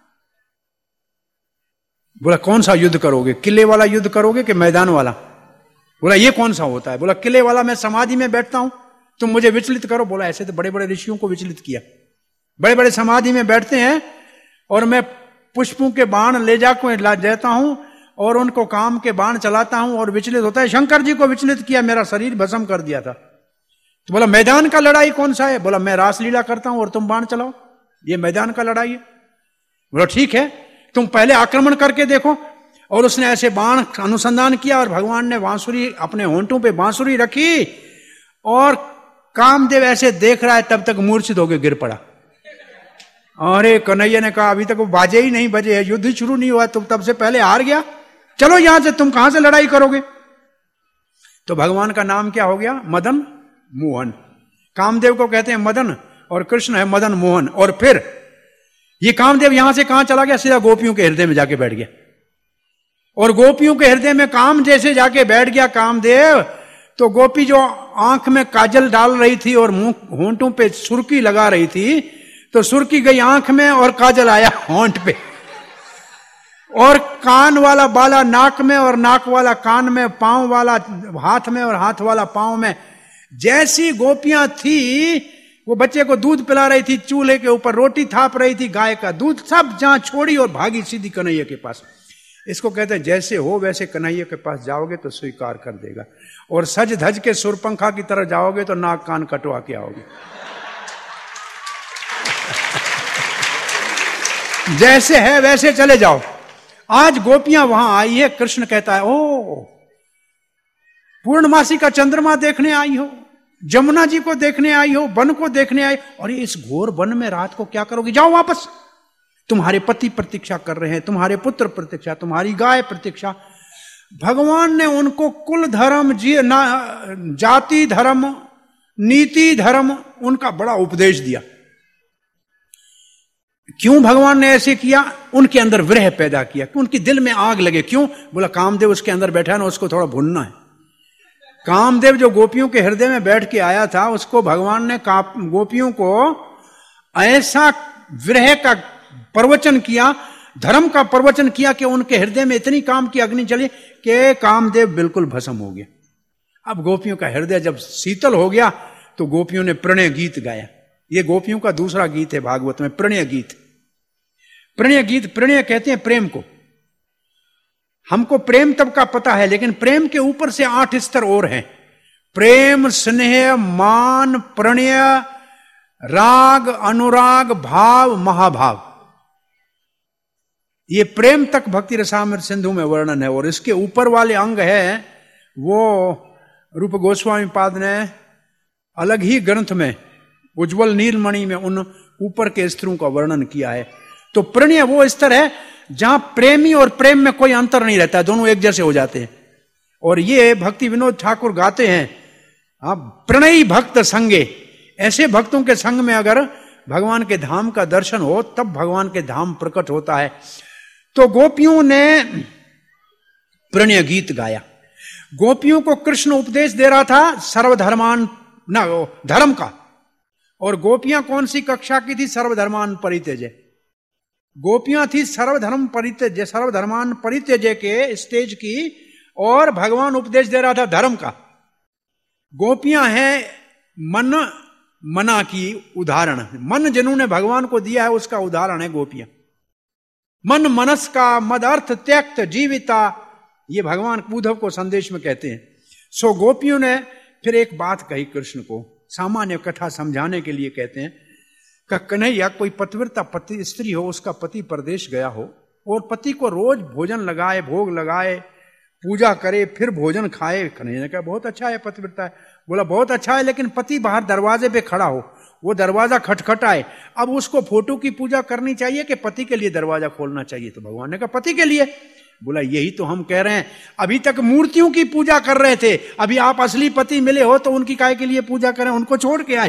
D: बोला कौन सा युद्ध करोगे, किले वाला युद्ध करोगे कि मैदान वाला? बोला ये कौन सा होता है? बोला किले वाला मैं समाधि में बैठता हूं, तुम मुझे विचलित करो। बोला ऐसे तो बड़े बड़े ऋषियों को विचलित किया, बड़े बड़े समाधि में बैठते हैं और मैं पुष्पों के बाण ले जाता हूं और उनको काम के बाण चलाता हूं और विचलित होता है। शंकर जी को विचलित किया, मेरा शरीर भस्म कर दिया था। तो बोला मैदान का लड़ाई कौन सा है? बोला मैं रासलीला करता हूं और तुम बाण चलाओ, ये मैदान का लड़ाई है। बोला ठीक है, तुम पहले आक्रमण करके देखो। और उसने ऐसे बाण अनुसंधान किया और भगवान ने बांसुरी अपने होंठों पे बांसुरी रखी और कामदेव ऐसे देख रहा है, तब तक मूर्छित होकर गिर पड़ा। अरे कन्हैया ने कहा अभी तक वो बाजे ही नहीं बजे है, युद्ध शुरू नहीं हुआ, तुम तब से पहले हार गया, चलो यहां से, तुम कहां से लड़ाई करोगे? तो भगवान का नाम क्या हो गया? मदन मोहन। कामदेव को कहते हैं मदन और कृष्ण है मदन मोहन। और फिर ये कामदेव यहां से कहां चला गया? सीधा गोपियों के हृदय में जाके बैठ गया। और गोपियों के हृदय में काम जैसे जाके बैठ गया कामदेव, तो गोपी जो आंख में काजल डाल रही थी और मुंह होंठों पे सुर्की लगा रही थी, तो सुर्की गई आंख में और काजल आया होंठ पे, और कान वाला बाला नाक में और नाक वाला कान में, पांव वाला हाथ में और हाथ वाला पांव में। जैसी गोपियां थी, वो बच्चे को दूध पिला रही थी, चूल्हे के ऊपर रोटी थाप रही थी, गाय का दूध, सब जहां छोड़ी और भागी सीधी कन्हैया के पास। इसको कहते हैं जैसे हो वैसे कन्हैया के पास जाओगे तो स्वीकार कर देगा, और सज धज के सुरपंखा की तरह जाओगे तो नाक कान कटवा के आओगे। जैसे है वैसे चले जाओ। आज गोपियां वहां आई है, कृष्ण कहता है ओ पूर्णमासी का चंद्रमा देखने आई हो, जमुना जी को देखने आई हो, वन को देखने आई, और इस घोर वन में रात को क्या करोगे? जाओ वापस, तुम्हारे पति प्रतीक्षा कर रहे हैं, तुम्हारे पुत्र प्रतीक्षा, तुम्हारी गाय प्रतीक्षा। भगवान ने उनको कुल धर्म, जाति धर्म, नीति धर्म, उनका बड़ा उपदेश दिया। क्यों भगवान ने ऐसे किया? उनके अंदर विरह पैदा किया, कि उनके दिल में आग लगे। क्यों? बोला कामदेव उसके अंदर बैठा है ना, उसको थोड़ा भूनना है। कामदेव जो गोपियों के हृदय में बैठ के आया था, उसको भगवान ने गोपियों को ऐसा विरह का प्रवचन किया, धर्म का प्रवचन किया, कि उनके हृदय में इतनी काम की अग्नि चली कि कामदेव बिल्कुल भस्म हो गया। अब गोपियों का हृदय जब शीतल हो गया तो गोपियों ने प्रणय गीत गाया। ये गोपियों का दूसरा गीत है भागवत में, प्रणय गीत। प्रणय गीत, प्रणय कहते हैं प्रेम को। हमको प्रेम तब का पता है, लेकिन प्रेम के ऊपर से 8 स्तर और हैं। प्रेम, स्नेह, मान, प्रणय, राग, अनुराग, भाव, महाभाव। ये प्रेम तक भक्ति रसामृत सिंधु में वर्णन है। और इसके ऊपर वाले अंग है, वो रूप गोस्वामी पाद ने अलग ही ग्रंथ में उज्ज्वल नीलमणि में उन ऊपर के स्तरों का वर्णन किया है। तो प्रणय वो स्तर है जहां प्रेमी और प्रेम में कोई अंतर नहीं रहता, दोनों एक जैसे हो जाते हैं। और ये भक्ति विनोद ठाकुर गाते हैं, प्रणयी भक्त संगे। ऐसे भक्तों के संग में अगर भगवान के धाम का दर्शन हो, तब भगवान के धाम प्रकट होता है। तो गोपियों ने प्रणय गीत गाया। गोपियों को कृष्ण उपदेश दे रहा था सर्वधर्मान धर्म का। और गोपियां कौन सी कक्षा की थी? सर्वधर्मान परित्यज्य। गोपियां थी सर्वधर्म परित्यज्य, सर्वधर्मान परित्यज्य के स्टेज की, और भगवान उपदेश दे रहा था धर्म का। गोपियां हैं मन मना की उदाहरण। मन जिन्होंने भगवान को दिया है उसका उदाहरण है गोपियां। मन मनस का मद अर्थ त्यक्त जीविता, ये भगवान उद्धव को संदेश में कहते हैं। सो गोपियों ने फिर एक बात कही कृष्ण को, सामान्य कथा समझाने के लिए कहते हैं कि कन्हैया कोई पतिव्रता पति स्त्री हो, उसका पति परदेश गया हो और पति को रोज भोजन लगाए, भोग लगाए, पूजा करे, फिर भोजन खाए। कन्हैया ने कहा बहुत अच्छा है, पतिव्रता है। बोला बहुत अच्छा है, लेकिन पति बाहर दरवाजे पे खड़ा हो, वो दरवाजा खटखटाए, अब उसको फोटो की पूजा करनी चाहिए कि पति के लिए दरवाजा खोलना चाहिए? तो भगवान ने कहा पति के लिए। बोला यही तो हम कह रहे हैं, अभी तक मूर्तियों की पूजा कर रहे थे, अभी आप असली पति मिले हो तो उनकी काय के लिए पूजा करें? उनको छोड़ के आए।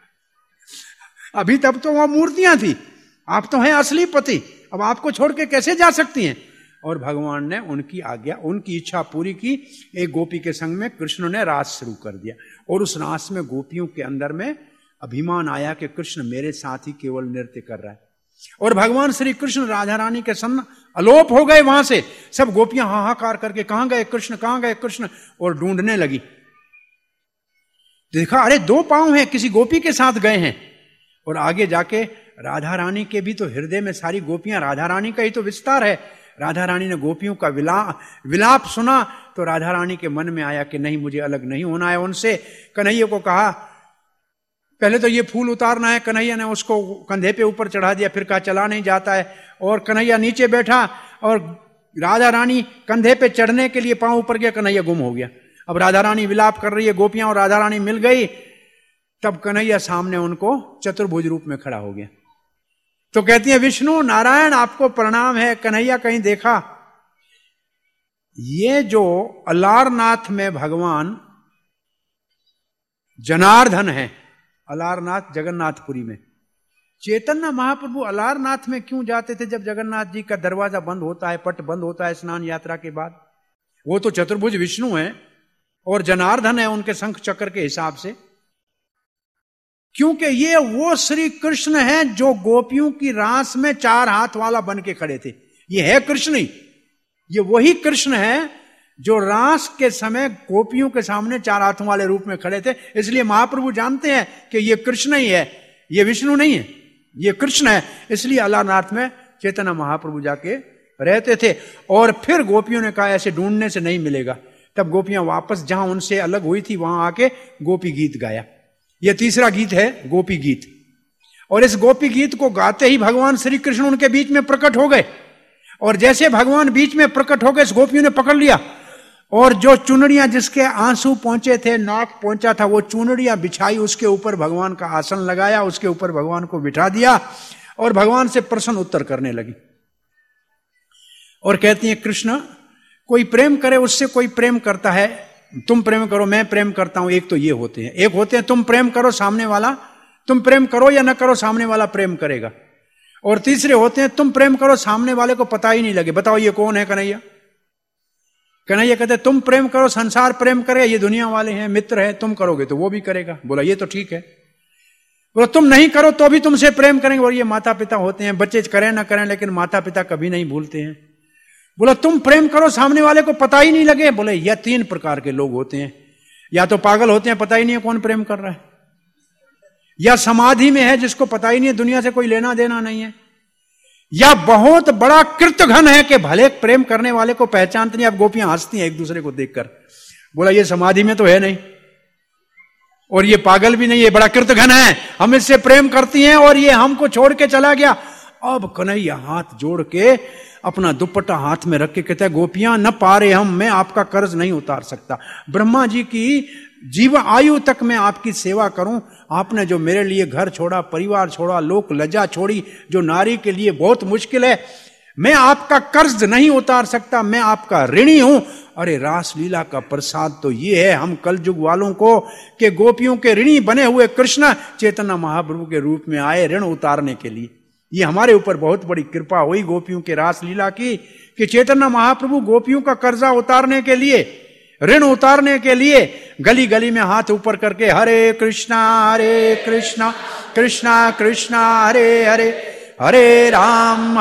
D: अभी तब तो वहां मूर्तियां थी, आप तो हैं असली पति, अब आपको छोड़ के कैसे जा सकती हैं? और भगवान ने उनकी आज्ञा, उनकी इच्छा पूरी की। एक गोपी के संग में कृष्ण ने रास शुरू कर दिया, और उस रास में गोपियों के अंदर में अभिमान आया कि कृष्ण मेरे साथ ही केवल नृत्य कर रहा है। और भगवान श्री कृष्ण राधा रानी के संग अलोप हो गए। वहां से सब गोपियां हाहाकार करके कहां गए कृष्ण, कहां गए कृष्ण, और ढूंढने लगी। देखा अरे 2 पांव हैं, किसी गोपी के साथ गए हैं। और आगे जाके राधा रानी के भी तो हृदय में सारी गोपियां, राधा रानी का ही तो विस्तार है। राधा रानी ने गोपियों का विलाप सुना तो राधा रानी के मन में आया कि नहीं, मुझे अलग नहीं होना है उनसे। कन्हैया को कहा पहले तो ये फूल उतारना है, कन्हैया ने उसको कंधे पे ऊपर चढ़ा दिया, फिर कहा चला नहीं जाता है, और कन्हैया नीचे बैठा और राधा रानी कंधे पे चढ़ने के लिए पांव ऊपर गया, कन्हैया गुम हो गया। अब राधा रानी विलाप कर रही है, गोपियां और राधा रानी मिल गई, तब कन्हैया सामने उनको चतुर्भुज रूप में खड़ा हो गया। तो कहती है विष्णु नारायण आपको प्रणाम है, कन्हैया कहीं देखा? ये जो अलारनाथ में भगवान जनार्दन है, अलारनाथ जगन्नाथपुरी में, चैतन्य महाप्रभु अलारनाथ में क्यों जाते थे जब जगन्नाथ जी का दरवाजा बंद होता है, पट बंद होता है स्नान यात्रा के बाद? वो तो चतुर्भुज विष्णु है और जनार्दन है उनके शंख चक्र के हिसाब से, क्योंकि ये वो श्री कृष्ण है जो गोपियों की रास में 4 हाथ वाला बन के खड़े थे। ये है कृष्ण ही, ये वही कृष्ण है जो रास के समय गोपियों के सामने 4 हाथों वाले रूप में खड़े थे। इसलिए महाप्रभु जानते हैं कि ये कृष्ण ही है, ये विष्णु नहीं है, ये कृष्ण है। इसलिए अलारनाथ में चैतन्य महाप्रभु जाके रहते थे। और फिर गोपियों ने कहा ऐसे ढूंढने से नहीं मिलेगा, तब गोपियां वापस जहां उनसे अलग हुई थी वहां आके गोपी गीत गाया। यह तीसरा गीत है गोपी गीत, और इस गोपी गीत को गाते ही भगवान श्री कृष्ण उनके बीच में प्रकट हो गए, और जैसे भगवान बीच में प्रकट हो गए इस गोपियों ने पकड़ लिया, और जो चुनड़ियां जिसके आंसू पहुंचे थे, नाक पहुंचा था, वो चुनड़ियां बिछाई, उसके ऊपर भगवान का आसन लगाया, उसके ऊपर भगवान को बिठा दिया और भगवान से प्रश्न उत्तर करने लगी। और कहती है कृष्ण कोई प्रेम करे उससे कोई प्रेम करता है, तुम प्रेम करो मैं प्रेम करता हूं, एक तो ये होते हैं, एक होते हैं तुम प्रेम करो सामने वाला, तुम प्रेम करो या ना करो सामने वाला प्रेम करेगा, और तीसरे होते हैं तुम प्रेम करो सामने वाले को पता ही नहीं लगे। बताओ ये कौन है? कन्हैया। कन्हैया कहते तुम प्रेम करो संसार प्रेम करे, ये दुनिया वाले हैं, मित्र है, तुम करोगे तो वो भी करेगा। बोला ये तो ठीक है। बोला तुम नहीं करो तो भी तुमसे प्रेम करेंगे, और ये माता पिता होते हैं, बच्चे करें ना करें लेकिन माता पिता कभी नहीं भूलते हैं। बोला तुम प्रेम करो सामने वाले को पता ही नहीं लगे। बोले यह 3 प्रकार के लोग होते हैं, या तो पागल होते हैं पता ही नहीं है कौन प्रेम कर रहा है, या समाधि में है जिसको पता ही नहीं है दुनिया से कोई लेना देना नहीं है, या बहुत बड़ा कृतघ्न है कि भले प्रेम करने वाले को पहचानते नहीं। अब गोपियां हंसती हैं एक दूसरे को देखकर। बोला ये समाधि में तो है नहीं, और ये पागल भी नहीं, ये बड़ा कृतघ्न है, हम इससे प्रेम करती हैं और ये हमको छोड़ के चला गया। अब कन्हैया हाथ जोड़ के अपना दुपट्टा हाथ में रख के कहता है गोपियां न पारे हम, मैं आपका कर्ज नहीं उतार सकता, ब्रह्मा जी की जीवन आयु तक मैं आपकी सेवा करूं। आपने जो मेरे लिए घर छोड़ा, परिवार छोड़ा, लोक लज्जा छोड़ी, जो नारी के लिए बहुत मुश्किल है, मैं आपका कर्ज नहीं उतार सकता, मैं आपका ऋणी हूं। अरे रासलीला का प्रसाद तो ये है हम कलयुग वालों को कि गोपियों के ऋणी बने हुए कृष्ण चैतन्य महाप्रभु के रूप में आए ऋण उतारने के लिए। ये हमारे ऊपर बहुत बड़ी कृपा हुई गोपियों के रासलीला की कि चैतन्य महाप्रभु गोपियों का कर्जा उतारने के लिए, ऋण उतारने के लिए गली गली में हाथ ऊपर करके हरे कृष्णा कृष्णा कृष्णा हरे हरे, हरे राम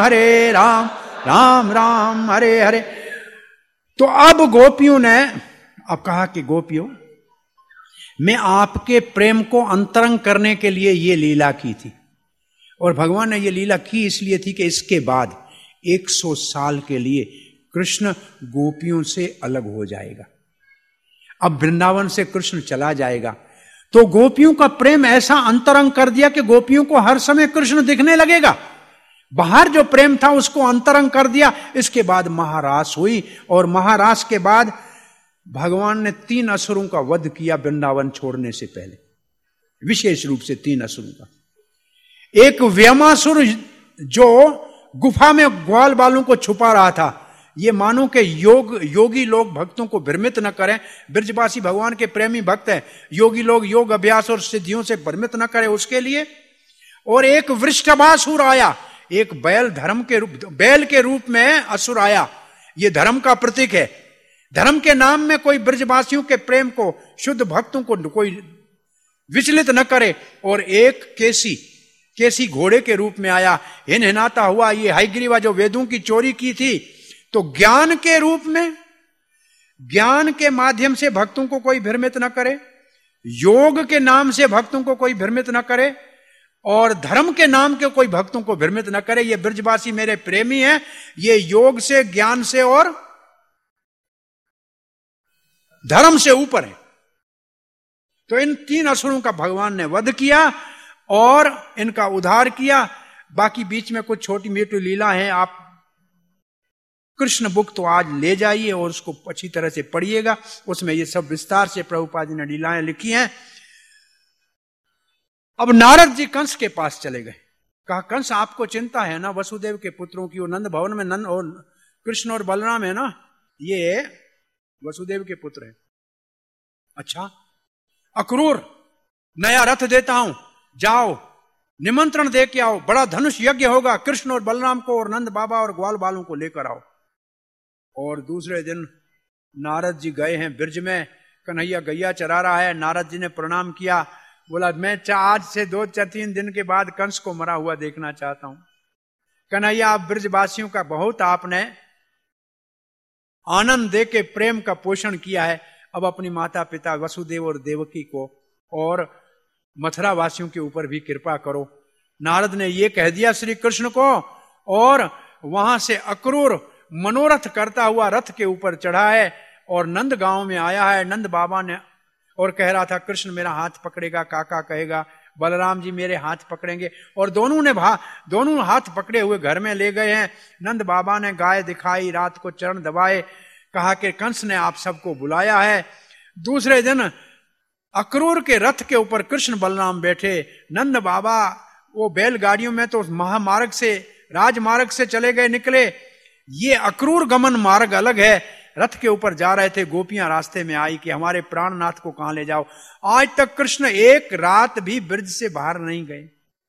D: राम राम हरे हरे। तो अब गोपियों ने अब कहा कि गोपियों मैं आपके प्रेम को अंतरंग करने के लिए ये लीला की थी, और भगवान ने ये लीला की इसलिए थी कि इसके बाद 100 साल के लिए कृष्ण गोपियों से अलग हो जाएगा। अब वृंदावन से कृष्ण चला जाएगा, तो गोपियों का प्रेम ऐसा अंतरंग कर दिया कि गोपियों को हर समय कृष्ण दिखने लगेगा। बाहर जो प्रेम था उसको अंतरंग कर दिया। इसके बाद महारास हुई, और महारास के बाद भगवान ने 3 असुरों का वध किया वृंदावन छोड़ने से पहले, विशेष रूप से 3 असुरों का। एक व्यमासुर जो गुफा में ग्वाल बालों को छुपा रहा था, ये मानो कि योगी लोग भक्तों को भ्रमित न करें, ब्रजवासी भगवान के प्रेमी भक्त हैं, योगी लोग योग अभ्यास और सिद्धियों से भ्रमित न करें उसके लिए। और एक वृषभासुर आया, एक बैल के रूप में असुर आया, ये धर्म का प्रतीक है। धर्म के नाम में कोई ब्रजवासियों के प्रेम को, शुद्ध भक्तों को कोई विचलित न करे। और एक केसी घोड़े के रूप में आया, हिनहिनाता हुआ, ये हयग्रीवा जो वेदों की चोरी की थी, तो ज्ञान के रूप में, ज्ञान के माध्यम से भक्तों को कोई भ्रमित न करे, योग के नाम से भक्तों को कोई भ्रमित न करे, और धर्म के नाम के कोई भक्तों को भ्रमित न करे। ये ब्रजवासी मेरे प्रेमी हैं, ये योग से, ज्ञान से और धर्म से ऊपर है। तो इन 3 असुरों का भगवान ने वध किया और इनका उद्धार किया। बाकी बीच में कुछ छोटी मोटी लीला है, आप कृष्ण बुक तो आज ले जाइए और उसको अच्छी तरह से पढ़िएगा, उसमें ये सब विस्तार से प्रभुपाद जी ने लीलाएं लिखी हैं। अब नारद जी कंस के पास चले गए, कहा कंस आपको चिंता है ना वसुदेव के पुत्रों की, वो नंद भवन में नंद और कृष्ण और बलराम है ना, ये वसुदेव के पुत्र है। अच्छा, अक्रूर नया रथ देता हूं, जाओ निमंत्रण दे के आओ, बड़ा धनुष यज्ञ होगा, कृष्ण और बलराम को और नंद बाबा और ग्वाल बालों को लेकर आओ। और दूसरे दिन नारद जी गए हैं ब्रज में, कन्हैया गैया चरा रहा है, नारद जी ने प्रणाम किया, बोला मैं आज से 2-3 दिन के बाद कंस को मरा हुआ देखना चाहता हूं। कन्हैया आप ब्रजवासियों का बहुत आपने आनंद दे के प्रेम का पोषण किया है, अब अपनी माता पिता वसुदेव और देवकी को और मथुरा वासियों के ऊपर भी कृपा करो। नारद ने यह कह दिया श्री कृष्ण को, और वहां से अक्रूर मनोरथ करता हुआ रथ के ऊपर चढ़ा है और नंद गांव में आया है। नंद बाबा ने और कह रहा था कृष्ण मेरा हाथ पकड़ेगा, काका कहेगा, बलराम जी मेरे हाथ पकड़ेंगे, और दोनों हाथ पकड़े हुए घर में ले गए हैं। नंद बाबा ने गाय दिखाई, रात को चरण दबाए, कहा कि कंस ने आप सबको बुलाया है। दूसरे दिन अक्रूर के रथ के ऊपर कृष्ण बलराम बैठे, नंद बाबा वो बैलगाड़ियों में तो महामार्ग से राजमार्ग से चले गए निकले, ये अक्रूर गमन मार्ग अलग है, रथ के ऊपर जा रहे थे। गोपियां रास्ते में आई कि हमारे प्राणनाथ को कहां ले जाओ। आज तक कृष्ण एक रात भी ब्रज से बाहर नहीं गए,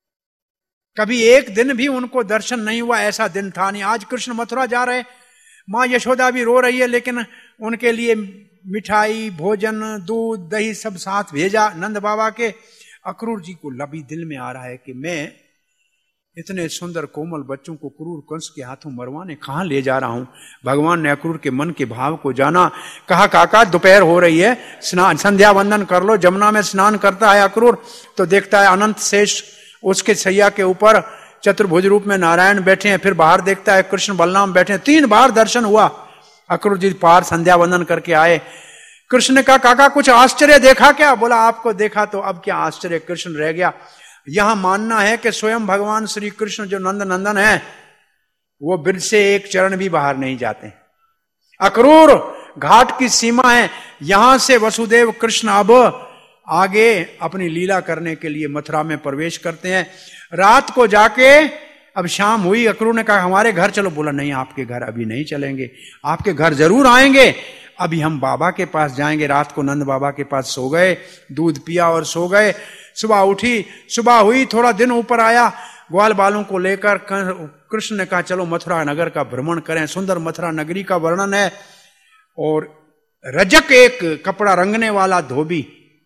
D: कभी एक दिन भी उनको दर्शन नहीं हुआ, ऐसा दिन था नहीं। आज कृष्ण मथुरा जा रहे, मां यशोदा भी रो रही है, लेकिन उनके लिए मिठाई, भोजन, दूध, दही सब साथ भेजा नंद बाबा के। अक्रूर जी को लबी दिल में आ रहा है कि मैं इतने सुंदर कोमल बच्चों को क्रूर कंस के हाथों मरवाने कहां ले जा रहा हूं। भगवान ने अक्रूर के मन के भाव को जाना, कहा काका दोपहर हो रही है, स्नान संध्या वंदन कर लो। जमुना में स्नान करता है अक्रूर, तो देखता है अनंत शेष उसके सैया के ऊपर चतुर्भुज रूप में नारायण बैठे हैं। फिर बाहर देखता है कृष्ण बलराम बैठे हैं। 3 बार दर्शन हुआ। अक्रूर जी पार संध्या वंदन करके आए। कृष्ण ने कहा काका कुछ आश्चर्य देखा क्या? बोला आपको देखा तो अब क्या आश्चर्य, कृष्ण रह गया। यहां मानना है कि स्वयं भगवान श्री कृष्ण जो नंद नंदन है वो ब्रज से एक चरण भी बाहर नहीं जाते। अक्रूर घाट की सीमा है, यहां से वसुदेव कृष्ण अब आगे अपनी लीला करने के लिए मथुरा में प्रवेश करते हैं। रात को जाके अब शाम हुई, अक्रूर ने कहा हमारे घर चलो। बोला नहीं आपके घर अभी नहीं चलेंगे, आपके घर जरूर आएंगे, अभी हम बाबा के पास जाएंगे। रात को नंद बाबा के पास सो गए, दूध पिया और सो गए। सुबह उठी, सुबह हुई, थोड़ा दिन ऊपर आया, ग्वाल बालों को लेकर कृष्ण ने कहा चलो मथुरा नगर का भ्रमण करें। सुंदर मथुरा नगरी का वर्णन है। और रजक एक कपड़ा रंगने वाला धोबी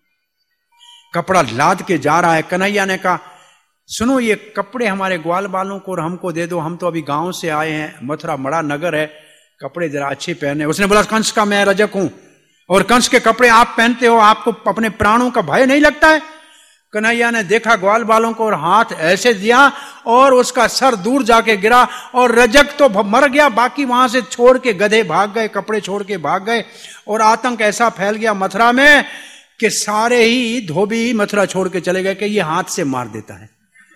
D: कपड़ा लाद के जा रहा है। कन्हैया ने कहा सुनो ये कपड़े हमारे ग्वाल बालों को और हमको दे दो, हम तो अभी गांव से आए हैं, मथुरा बड़ा नगर है, कपड़े जरा अच्छे पहने। उसने बोला कंस का मैं रजक हूं और कंस के कपड़े आप पहनते हो, आपको अपने प्राणों का भय नहीं लगता है? कन्हैया ने देखा ग्वाल बालों को और हाथ ऐसे दिया और उसका सर दूर जाके गिरा और रजक तो मर गया। बाकी वहां से छोड़ के गधे भाग गए, कपड़े छोड़ के भाग गए और आतंक ऐसा फैल गया मथुरा में कि सारे ही धोबी मथुरा छोड़ के चले गए कि ये हाथ से मार देता है।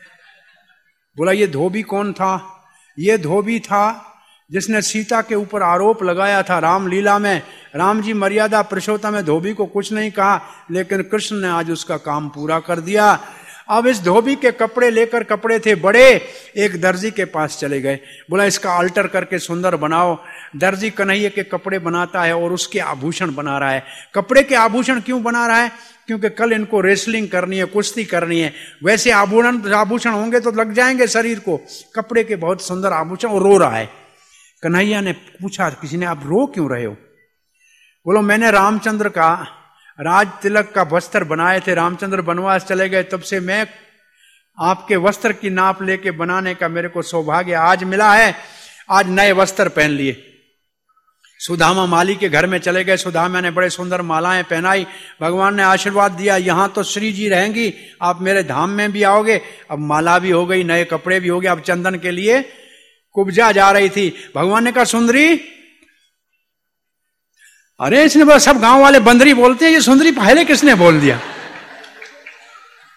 D: बोला ये धोबी कौन था? ये धोबी था जिसने सीता के ऊपर आरोप लगाया था रामलीला में। राम जी मर्यादा पुरुषोत्तम में धोबी को कुछ नहीं कहा, लेकिन कृष्ण ने आज उसका काम पूरा कर दिया। अब इस धोबी के कपड़े लेकर, कपड़े थे बड़े, एक दर्जी के पास चले गए। बोला इसका अल्टर करके सुंदर बनाओ। दर्जी कन्हैया के कपड़े बनाता है और उसके आभूषण बना रहा है। कपड़े के आभूषण क्यों बना रहा है? क्योंकि कल इनको रेसलिंग करनी है, कुश्ती करनी है। वैसे आभूषण होंगे तो लग जाएंगे शरीर को, कपड़े के बहुत सुंदर आभूषण। और रो रहा है। कन्हैया ने पूछा किसी ने आप रो क्यों रहे हो? बोलो मैंने रामचंद्र का राज तिलक का वस्त्र बनाए थे, रामचंद्र वनवास चले गए, तब से मैं आपके वस्त्र की नाप लेके बनाने का मेरे को सौभाग्य आज मिला है। आज नए वस्त्र पहन लिए। सुदामा माली के घर में चले गए। सुदामा ने बड़े सुंदर मालाएं पहनाई। भगवान ने आशीर्वाद दिया यहाँ तो श्री जी रहेंगी, आप मेरे धाम में भी आओगे। अब माला भी हो गई, नए कपड़े भी हो गए। अब चंदन के लिए कुब्जा जा रही थी। भगवान ने कहा सुंदरी, अरे इसने बोला सब गांव वाले बंदरी बोलते हैं, ये सुंदरी पहले किसने बोल दिया?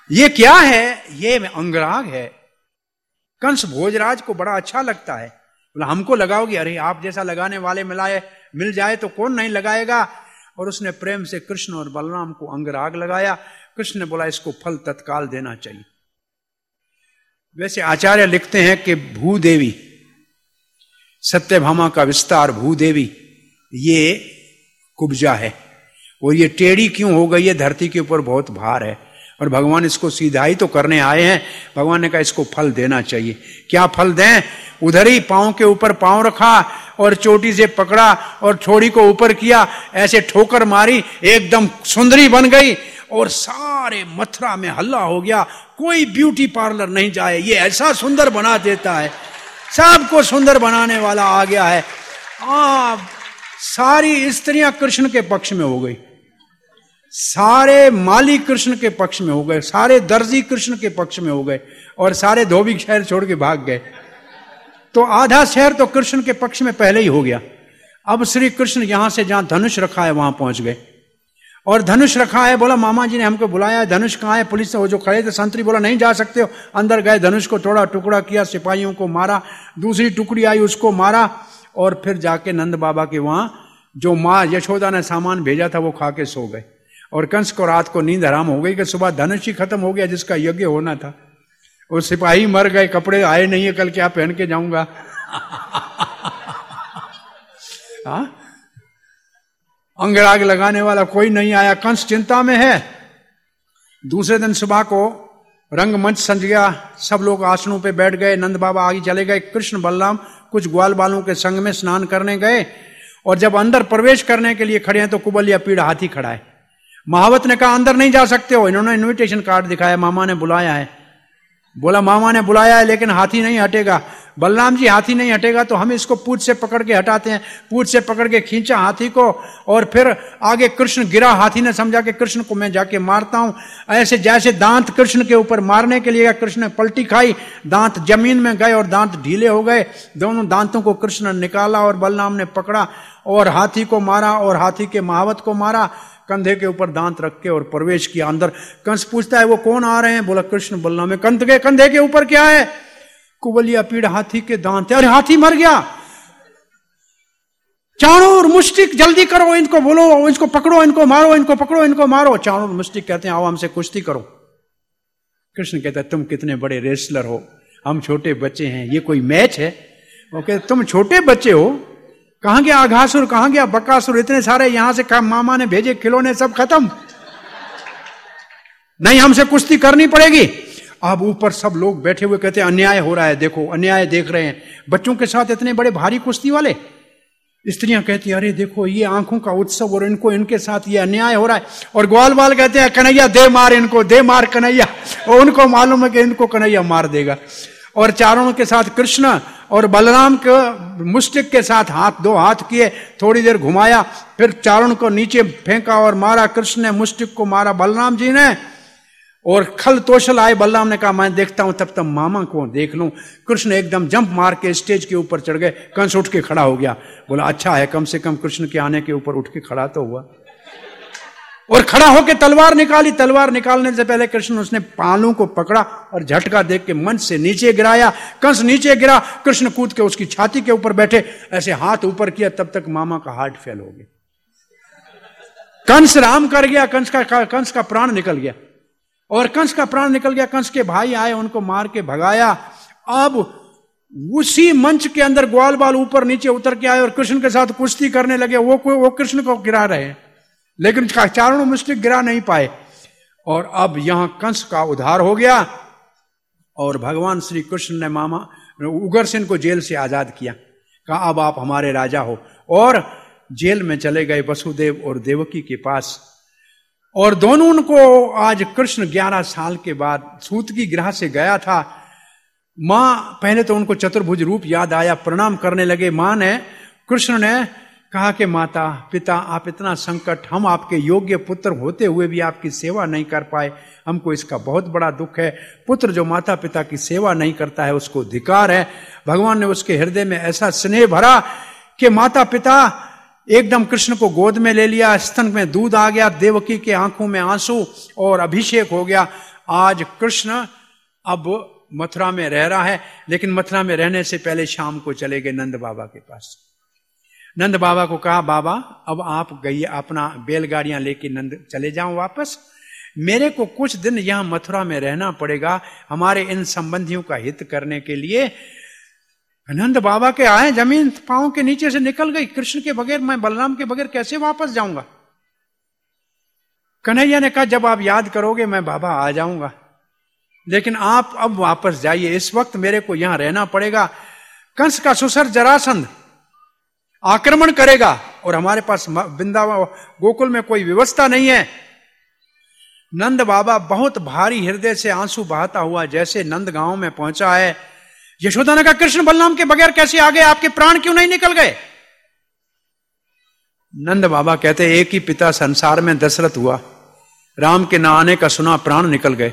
D: ये क्या है? ये अंगराग है। कंस भोजराज को बड़ा अच्छा लगता है, बोला हमको लगाओगे? अरे आप जैसा लगाने वाले मिल जाए तो कौन नहीं लगाएगा। और उसने प्रेम से कृष्ण और बलराम को अंगराग लगाया। कृष्ण ने बोला इसको फल तत्काल देना चाहिए। वैसे आचार्य लिखते हैं कि भूदेवी, सत्यभामा का विस्तार भूदेवी, ये कुब्जा है और ये टेढ़ी क्यों हो गई है? धरती के ऊपर बहुत भार है और भगवान इसको सीधाई तो करने आए हैं। भगवान ने कहा इसको फल देना चाहिए। क्या फल दें? उधर ही पांव के ऊपर पांव रखा और चोटी से पकड़ा और छोड़ी को ऊपर किया, ऐसे ठोकर मारी, एकदम सुंदरी बन गई और सारे मथुरा में हल्ला हो गया। कोई ब्यूटी पार्लर नहीं जाए, ये ऐसा सुंदर बना देता है, सबको सुंदर बनाने वाला आ गया है। सारी स्त्रियां कृष्ण के पक्ष में हो गई, सारे माली कृष्ण के पक्ष में हो गए, सारे दर्जी कृष्ण के पक्ष में हो गए और सारे धोबी शहर छोड़ के भाग गए। तो आधा शहर तो कृष्ण के पक्ष में पहले ही हो गया। अब श्री कृष्ण यहां से जहां धनुष रखा है वहां पहुंच गए और धनुष रखा है। बोला मामा जी ने हमको बुलाया है, धनुष कहां है? पुलिस वो जो खड़े थे संतरी बोला नहीं जा सकते हो। अंदर गए, धनुष को थोड़ा टुकड़ा किया, सिपाहियों को मारा, दूसरी टुकड़ी आई उसको मारा और फिर जाके नंद बाबा के वहां जो माँ यशोदा ने सामान भेजा था वो खा के सो गए। और कंस को रात को नींद हराम हो गई कि सुबह धनुष ही खत्म हो गया जिसका यज्ञ होना था। और सिपाही मर गए, कपड़े आए नहीं है, कल क्या पहन के जाऊंगा। अंगराग लगाने वाला कोई नहीं आया, कंस चिंता में है। दूसरे दिन सुबह को रंगमंच सज गया, सब लोग आसनों पे बैठ गए, नंद बाबा आगे चले गए, कृष्ण बलराम कुछ ग्वाल बालों के संग में स्नान करने गए। और जब अंदर प्रवेश करने के लिए खड़े हैं तो कुबलिया पीड़ हाथी खड़ा है। महावत ने कहा अंदर नहीं जा सकते हो। इन्होंने इनविटेशन कार्ड दिखाया, मामा ने बुलाया है। बोला मामा ने बुलाया है लेकिन हाथी नहीं हटेगा। बलराम जी हाथी नहीं हटेगा तो हम इसको पूंछ से पकड़ के हटाते हैं। पूंछ से पकड़ के खींचा हाथी को और फिर आगे कृष्ण गिरा। हाथी ने समझा कि कृष्ण को मैं जाके मारता हूं। ऐसे जैसे दांत कृष्ण के ऊपर मारने के लिए कृष्ण ने पलटी खाई, दांत जमीन में गए और दांत ढीले हो गए। दोनों दांतों को कृष्ण ने निकाला और बलराम ने पकड़ा और हाथी को मारा और हाथी के महावत को मारा। कंधे के ऊपर दांत रख के और प्रवेश किया अंदर। कंस पूछता है वो कौन आ रहे हैं? बोला कृष्ण बलराम। में कंधे के ऊपर क्या है? कुबलिया पीड़ हाथी के दांत है। अरे हाथी मर गया। चाणूर मुष्टिक जल्दी करो, इनको बोलो, इसको पकड़ो, इनको मारो, इनको पकड़ो, इनको मारो। चाणूर मुष्टिक कहते हैं आओ हमसे कुश्ती करो। कृष्ण कहता है तुम कितने बड़े रेसलर हो, हम छोटे बच्चे हैं, ये कोई मैच है? वो कहते तुम छोटे बच्चे हो, कहां गया आघासुर, कहां गया बकासुर, इतने सारे यहां से मामा ने भेजे खिलौने सब खत्म, नहीं हमसे कुश्ती करनी पड़ेगी। अब ऊपर सब लोग बैठे हुए कहते हैं अन्याय हो रहा है, देखो अन्याय देख रहे हैं, बच्चों के साथ इतने बड़े भारी कुश्ती वाले। स्त्रियां कहती हैं अरे देखो ये आंखों का उत्सव और इनको इनके साथ ये अन्याय हो रहा है। और ग्वाल बाल कहते हैं कन्हैया दे मार इनको, दे मार कन्हैया। और उनको मालूम है कि इनको कन्हैया मार देगा। और चारों के साथ कृष्ण और बलराम के मुष्टिक के साथ दो हाथ किए, थोड़ी देर घुमाया, फिर चारों को नीचे फेंका और मारा। कृष्ण ने मुष्टिक को मारा बलराम जी ने, और खल तोशल आए। बलराम ने कहा मैं देखता हूं तब तक मामा को देख लूं। कृष्ण एकदम जंप मार के स्टेज के ऊपर चढ़ गए। कंस उठ के खड़ा हो गया, बोला अच्छा है कम से कम कृष्ण के आने के ऊपर उठ के खड़ा तो हुआ। और खड़ा होकर तलवार निकाली। तलवार निकालने से पहले कृष्ण उसने पालों को पकड़ा और झटका देख के मंच से नीचे गिराया। कंस नीचे गिरा, कृष्ण कूद के उसकी छाती के ऊपर बैठे, ऐसे हाथ ऊपर किया, तब तक मामा का हार्ट फेल हो गया। कंस राम कर गया, कंस का प्राण निकल गया। और कंस का प्राण निकल गया, कंस के भाई आए, उनको मार के भगाया। अब उसी मंच के अंदर ग्वाल बाल ऊपर नीचे उतर के आए और कृष्ण के साथ कुश्ती करने लगे। वो कृष्ण को गिरा रहे हैं, लेकिन चारों मुष्टिक गिरा नहीं पाए। और अब यहां कंस का उद्धार हो गया और भगवान श्री कृष्ण ने मामा उग्रसेन को जेल से आजाद किया। कहा अब आप हमारे राजा हो। और जेल में चले गए वसुदेव और देवकी के पास। और दोनों उनको आज कृष्ण 11 साल के बाद सूत की ग्रह से गया था। मां पहले तो उनको चतुर्भुज रूप याद आया, प्रणाम करने लगे। मां ने, कृष्ण ने कहा कि माता पिता आप इतना संकट, हम आपके योग्य पुत्र होते हुए भी आपकी सेवा नहीं कर पाए, हमको इसका बहुत बड़ा दुख है। पुत्र जो माता पिता की सेवा नहीं करता है उसको धिक्कार है। भगवान ने उसके हृदय में ऐसा स्नेह भरा कि माता पिता एकदम कृष्ण को गोद में ले लिया, स्तन में दूध आ गया, देवकी के आंखों में आंसू और अभिषेक हो गया। आज कृष्ण अब मथुरा में रह रहा है, लेकिन मथुरा में रहने से पहले शाम को चले गए नंद बाबा के पास। नंद बाबा को कहा, बाबा अब आप गई अपना बैलगाड़ियां लेके नंद चले जाओ वापस, मेरे को कुछ दिन यहां मथुरा में रहना पड़ेगा हमारे इन संबंधियों का हित करने के लिए। नंद बाबा के आए, जमीन पांव के नीचे से निकल गई। कृष्ण के बगैर, मैं बलराम के बगैर कैसे वापस जाऊंगा? कन्हैया ने कहा, जब आप याद करोगे मैं बाबा आ जाऊंगा, लेकिन आप अब वापस जाइए, इस वक्त मेरे को यहां रहना पड़ेगा। कंस का सुसर जरासंध आक्रमण करेगा और हमारे पास वृंदावन गोकुल में कोई व्यवस्था नहीं है। नंद बाबा बहुत भारी हृदय से आंसू बहाता हुआ जैसे नंद गांव में पहुंचा है, यशोदा ने कहा, कृष्ण बलराम के बगैर कैसे आ गए? आपके प्राण क्यों नहीं निकल गए? नंद बाबा कहते, एक ही पिता संसार में दशरथ हुआ, राम के न आने का सुना प्राण निकल गए।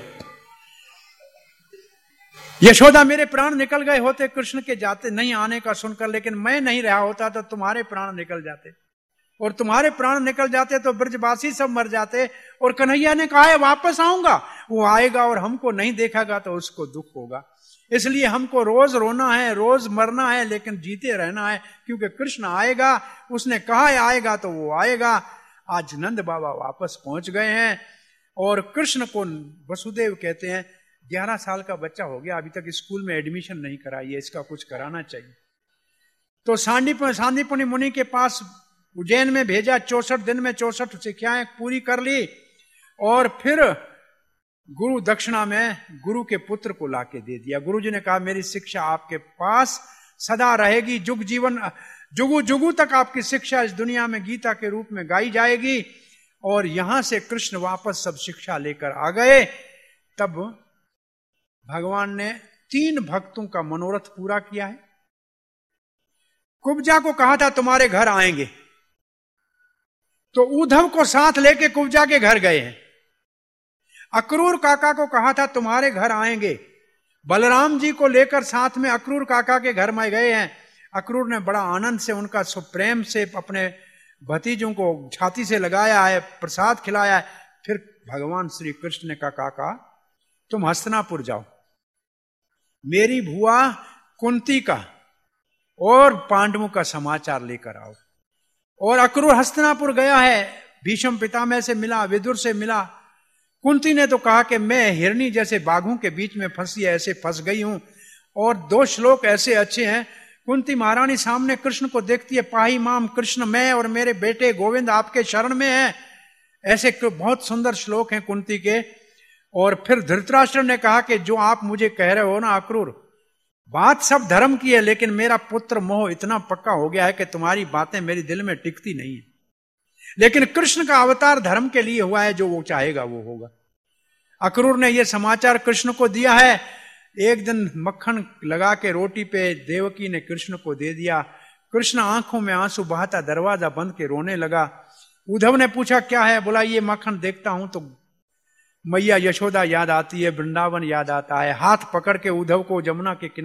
D: यशोदा, मेरे प्राण निकल गए होते कृष्ण के जाते नहीं आने का सुनकर, लेकिन मैं नहीं रहा होता तो तुम्हारे प्राण निकल जाते, और तुम्हारे प्राण निकल जाते तो ब्रजवासी सब मर जाते। और कन्हैया ने कहा है वापस आऊंगा, वो आएगा और हमको नहीं देखेगा तो उसको दुख होगा। इसलिए हमको रोज रोना है, रोज मरना है, लेकिन जीते रहना है, क्योंकि कृष्ण आएगा, उसने कहा है आएगा तो वो आएगा। आज नंद बाबा वापस पहुंच गए हैं और कृष्ण को वसुदेव कहते हैं। 11 साल का बच्चा हो गया, अभी तक स्कूल में एडमिशन नहीं कराई है, इसका कुछ कराना चाहिए। तो सांदीपनि मुनि के पास उज्जैन में भेजा, 64 दिन में 64 शिक्षाएं पूरी कर ली, और फिर गुरु दक्षिणा में गुरु के पुत्र को लाके दे दिया। गुरु जी ने कहा, मेरी शिक्षा आपके पास सदा रहेगी, जुग जीवन जुगु जुगु तक आपकी शिक्षा इस दुनिया में गीता के रूप में गाई जाएगी। और यहां से कृष्ण वापस सब शिक्षा लेकर आ गए। तब भगवान ने 3 भक्तों का मनोरथ पूरा किया है। कुब्जा को कहा था तुम्हारे घर आएंगे, तो उद्धव को साथ लेके कुब्जा के घर गए हैं। अक्रूर काका को कहा था तुम्हारे घर आएंगे, बलराम जी को लेकर साथ में अक्रूर काका के घर में गए हैं। अक्रूर ने बड़ा आनंद से उनका प्रेम से अपने भतीजों को छाती से लगाया है, प्रसाद खिलाया है। फिर भगवान श्री कृष्ण ने कहा, काका तुम हस्तिनापुर जाओ, मेरी भुआ कुंती का और पांडवों का समाचार लेकर आओ। और अक्रूर हस्तिनापुर गया है, भीष्म पितामह से मिला, विदुर से मिला। कुंती ने तो कहा कि मैं हिरणी जैसे बाघों के बीच में फंसी है, ऐसे फंस गई हूं। और 2 श्लोक ऐसे अच्छे हैं। कुंती महारानी सामने कृष्ण को देखती है, पाही माम कृष्ण, मैं और मेरे बेटे गोविंद आपके शरण में हैं। ऐसे बहुत सुंदर श्लोक हैं कुंती के। और फिर धृतराष्ट्र ने कहा कि जो आप मुझे कह रहे हो ना अक्रूर, बात सब धर्म की है, लेकिन मेरा पुत्र मोह इतना पक्का हो गया है कि तुम्हारी बातें मेरे दिल में टिकती नहीं है। लेकिन कृष्ण का अवतार धर्म के लिए हुआ है, जो वो चाहेगा वो होगा। अक्रूर ने यह समाचार कृष्ण को दिया है। एक दिन मक्खन लगा के रोटी पे देवकी ने कृष्ण को दे दिया। कृष्ण आंखों में आंसू बहाता दरवाजा बंद के रोने लगा। उद्धव ने पूछा क्या है? बोला ये मक्खन देखता हूं तो मैया यशोदा याद आती है, वृंदावन याद आता है। हाथ पकड़ के उद्धव को जमुना के किनारे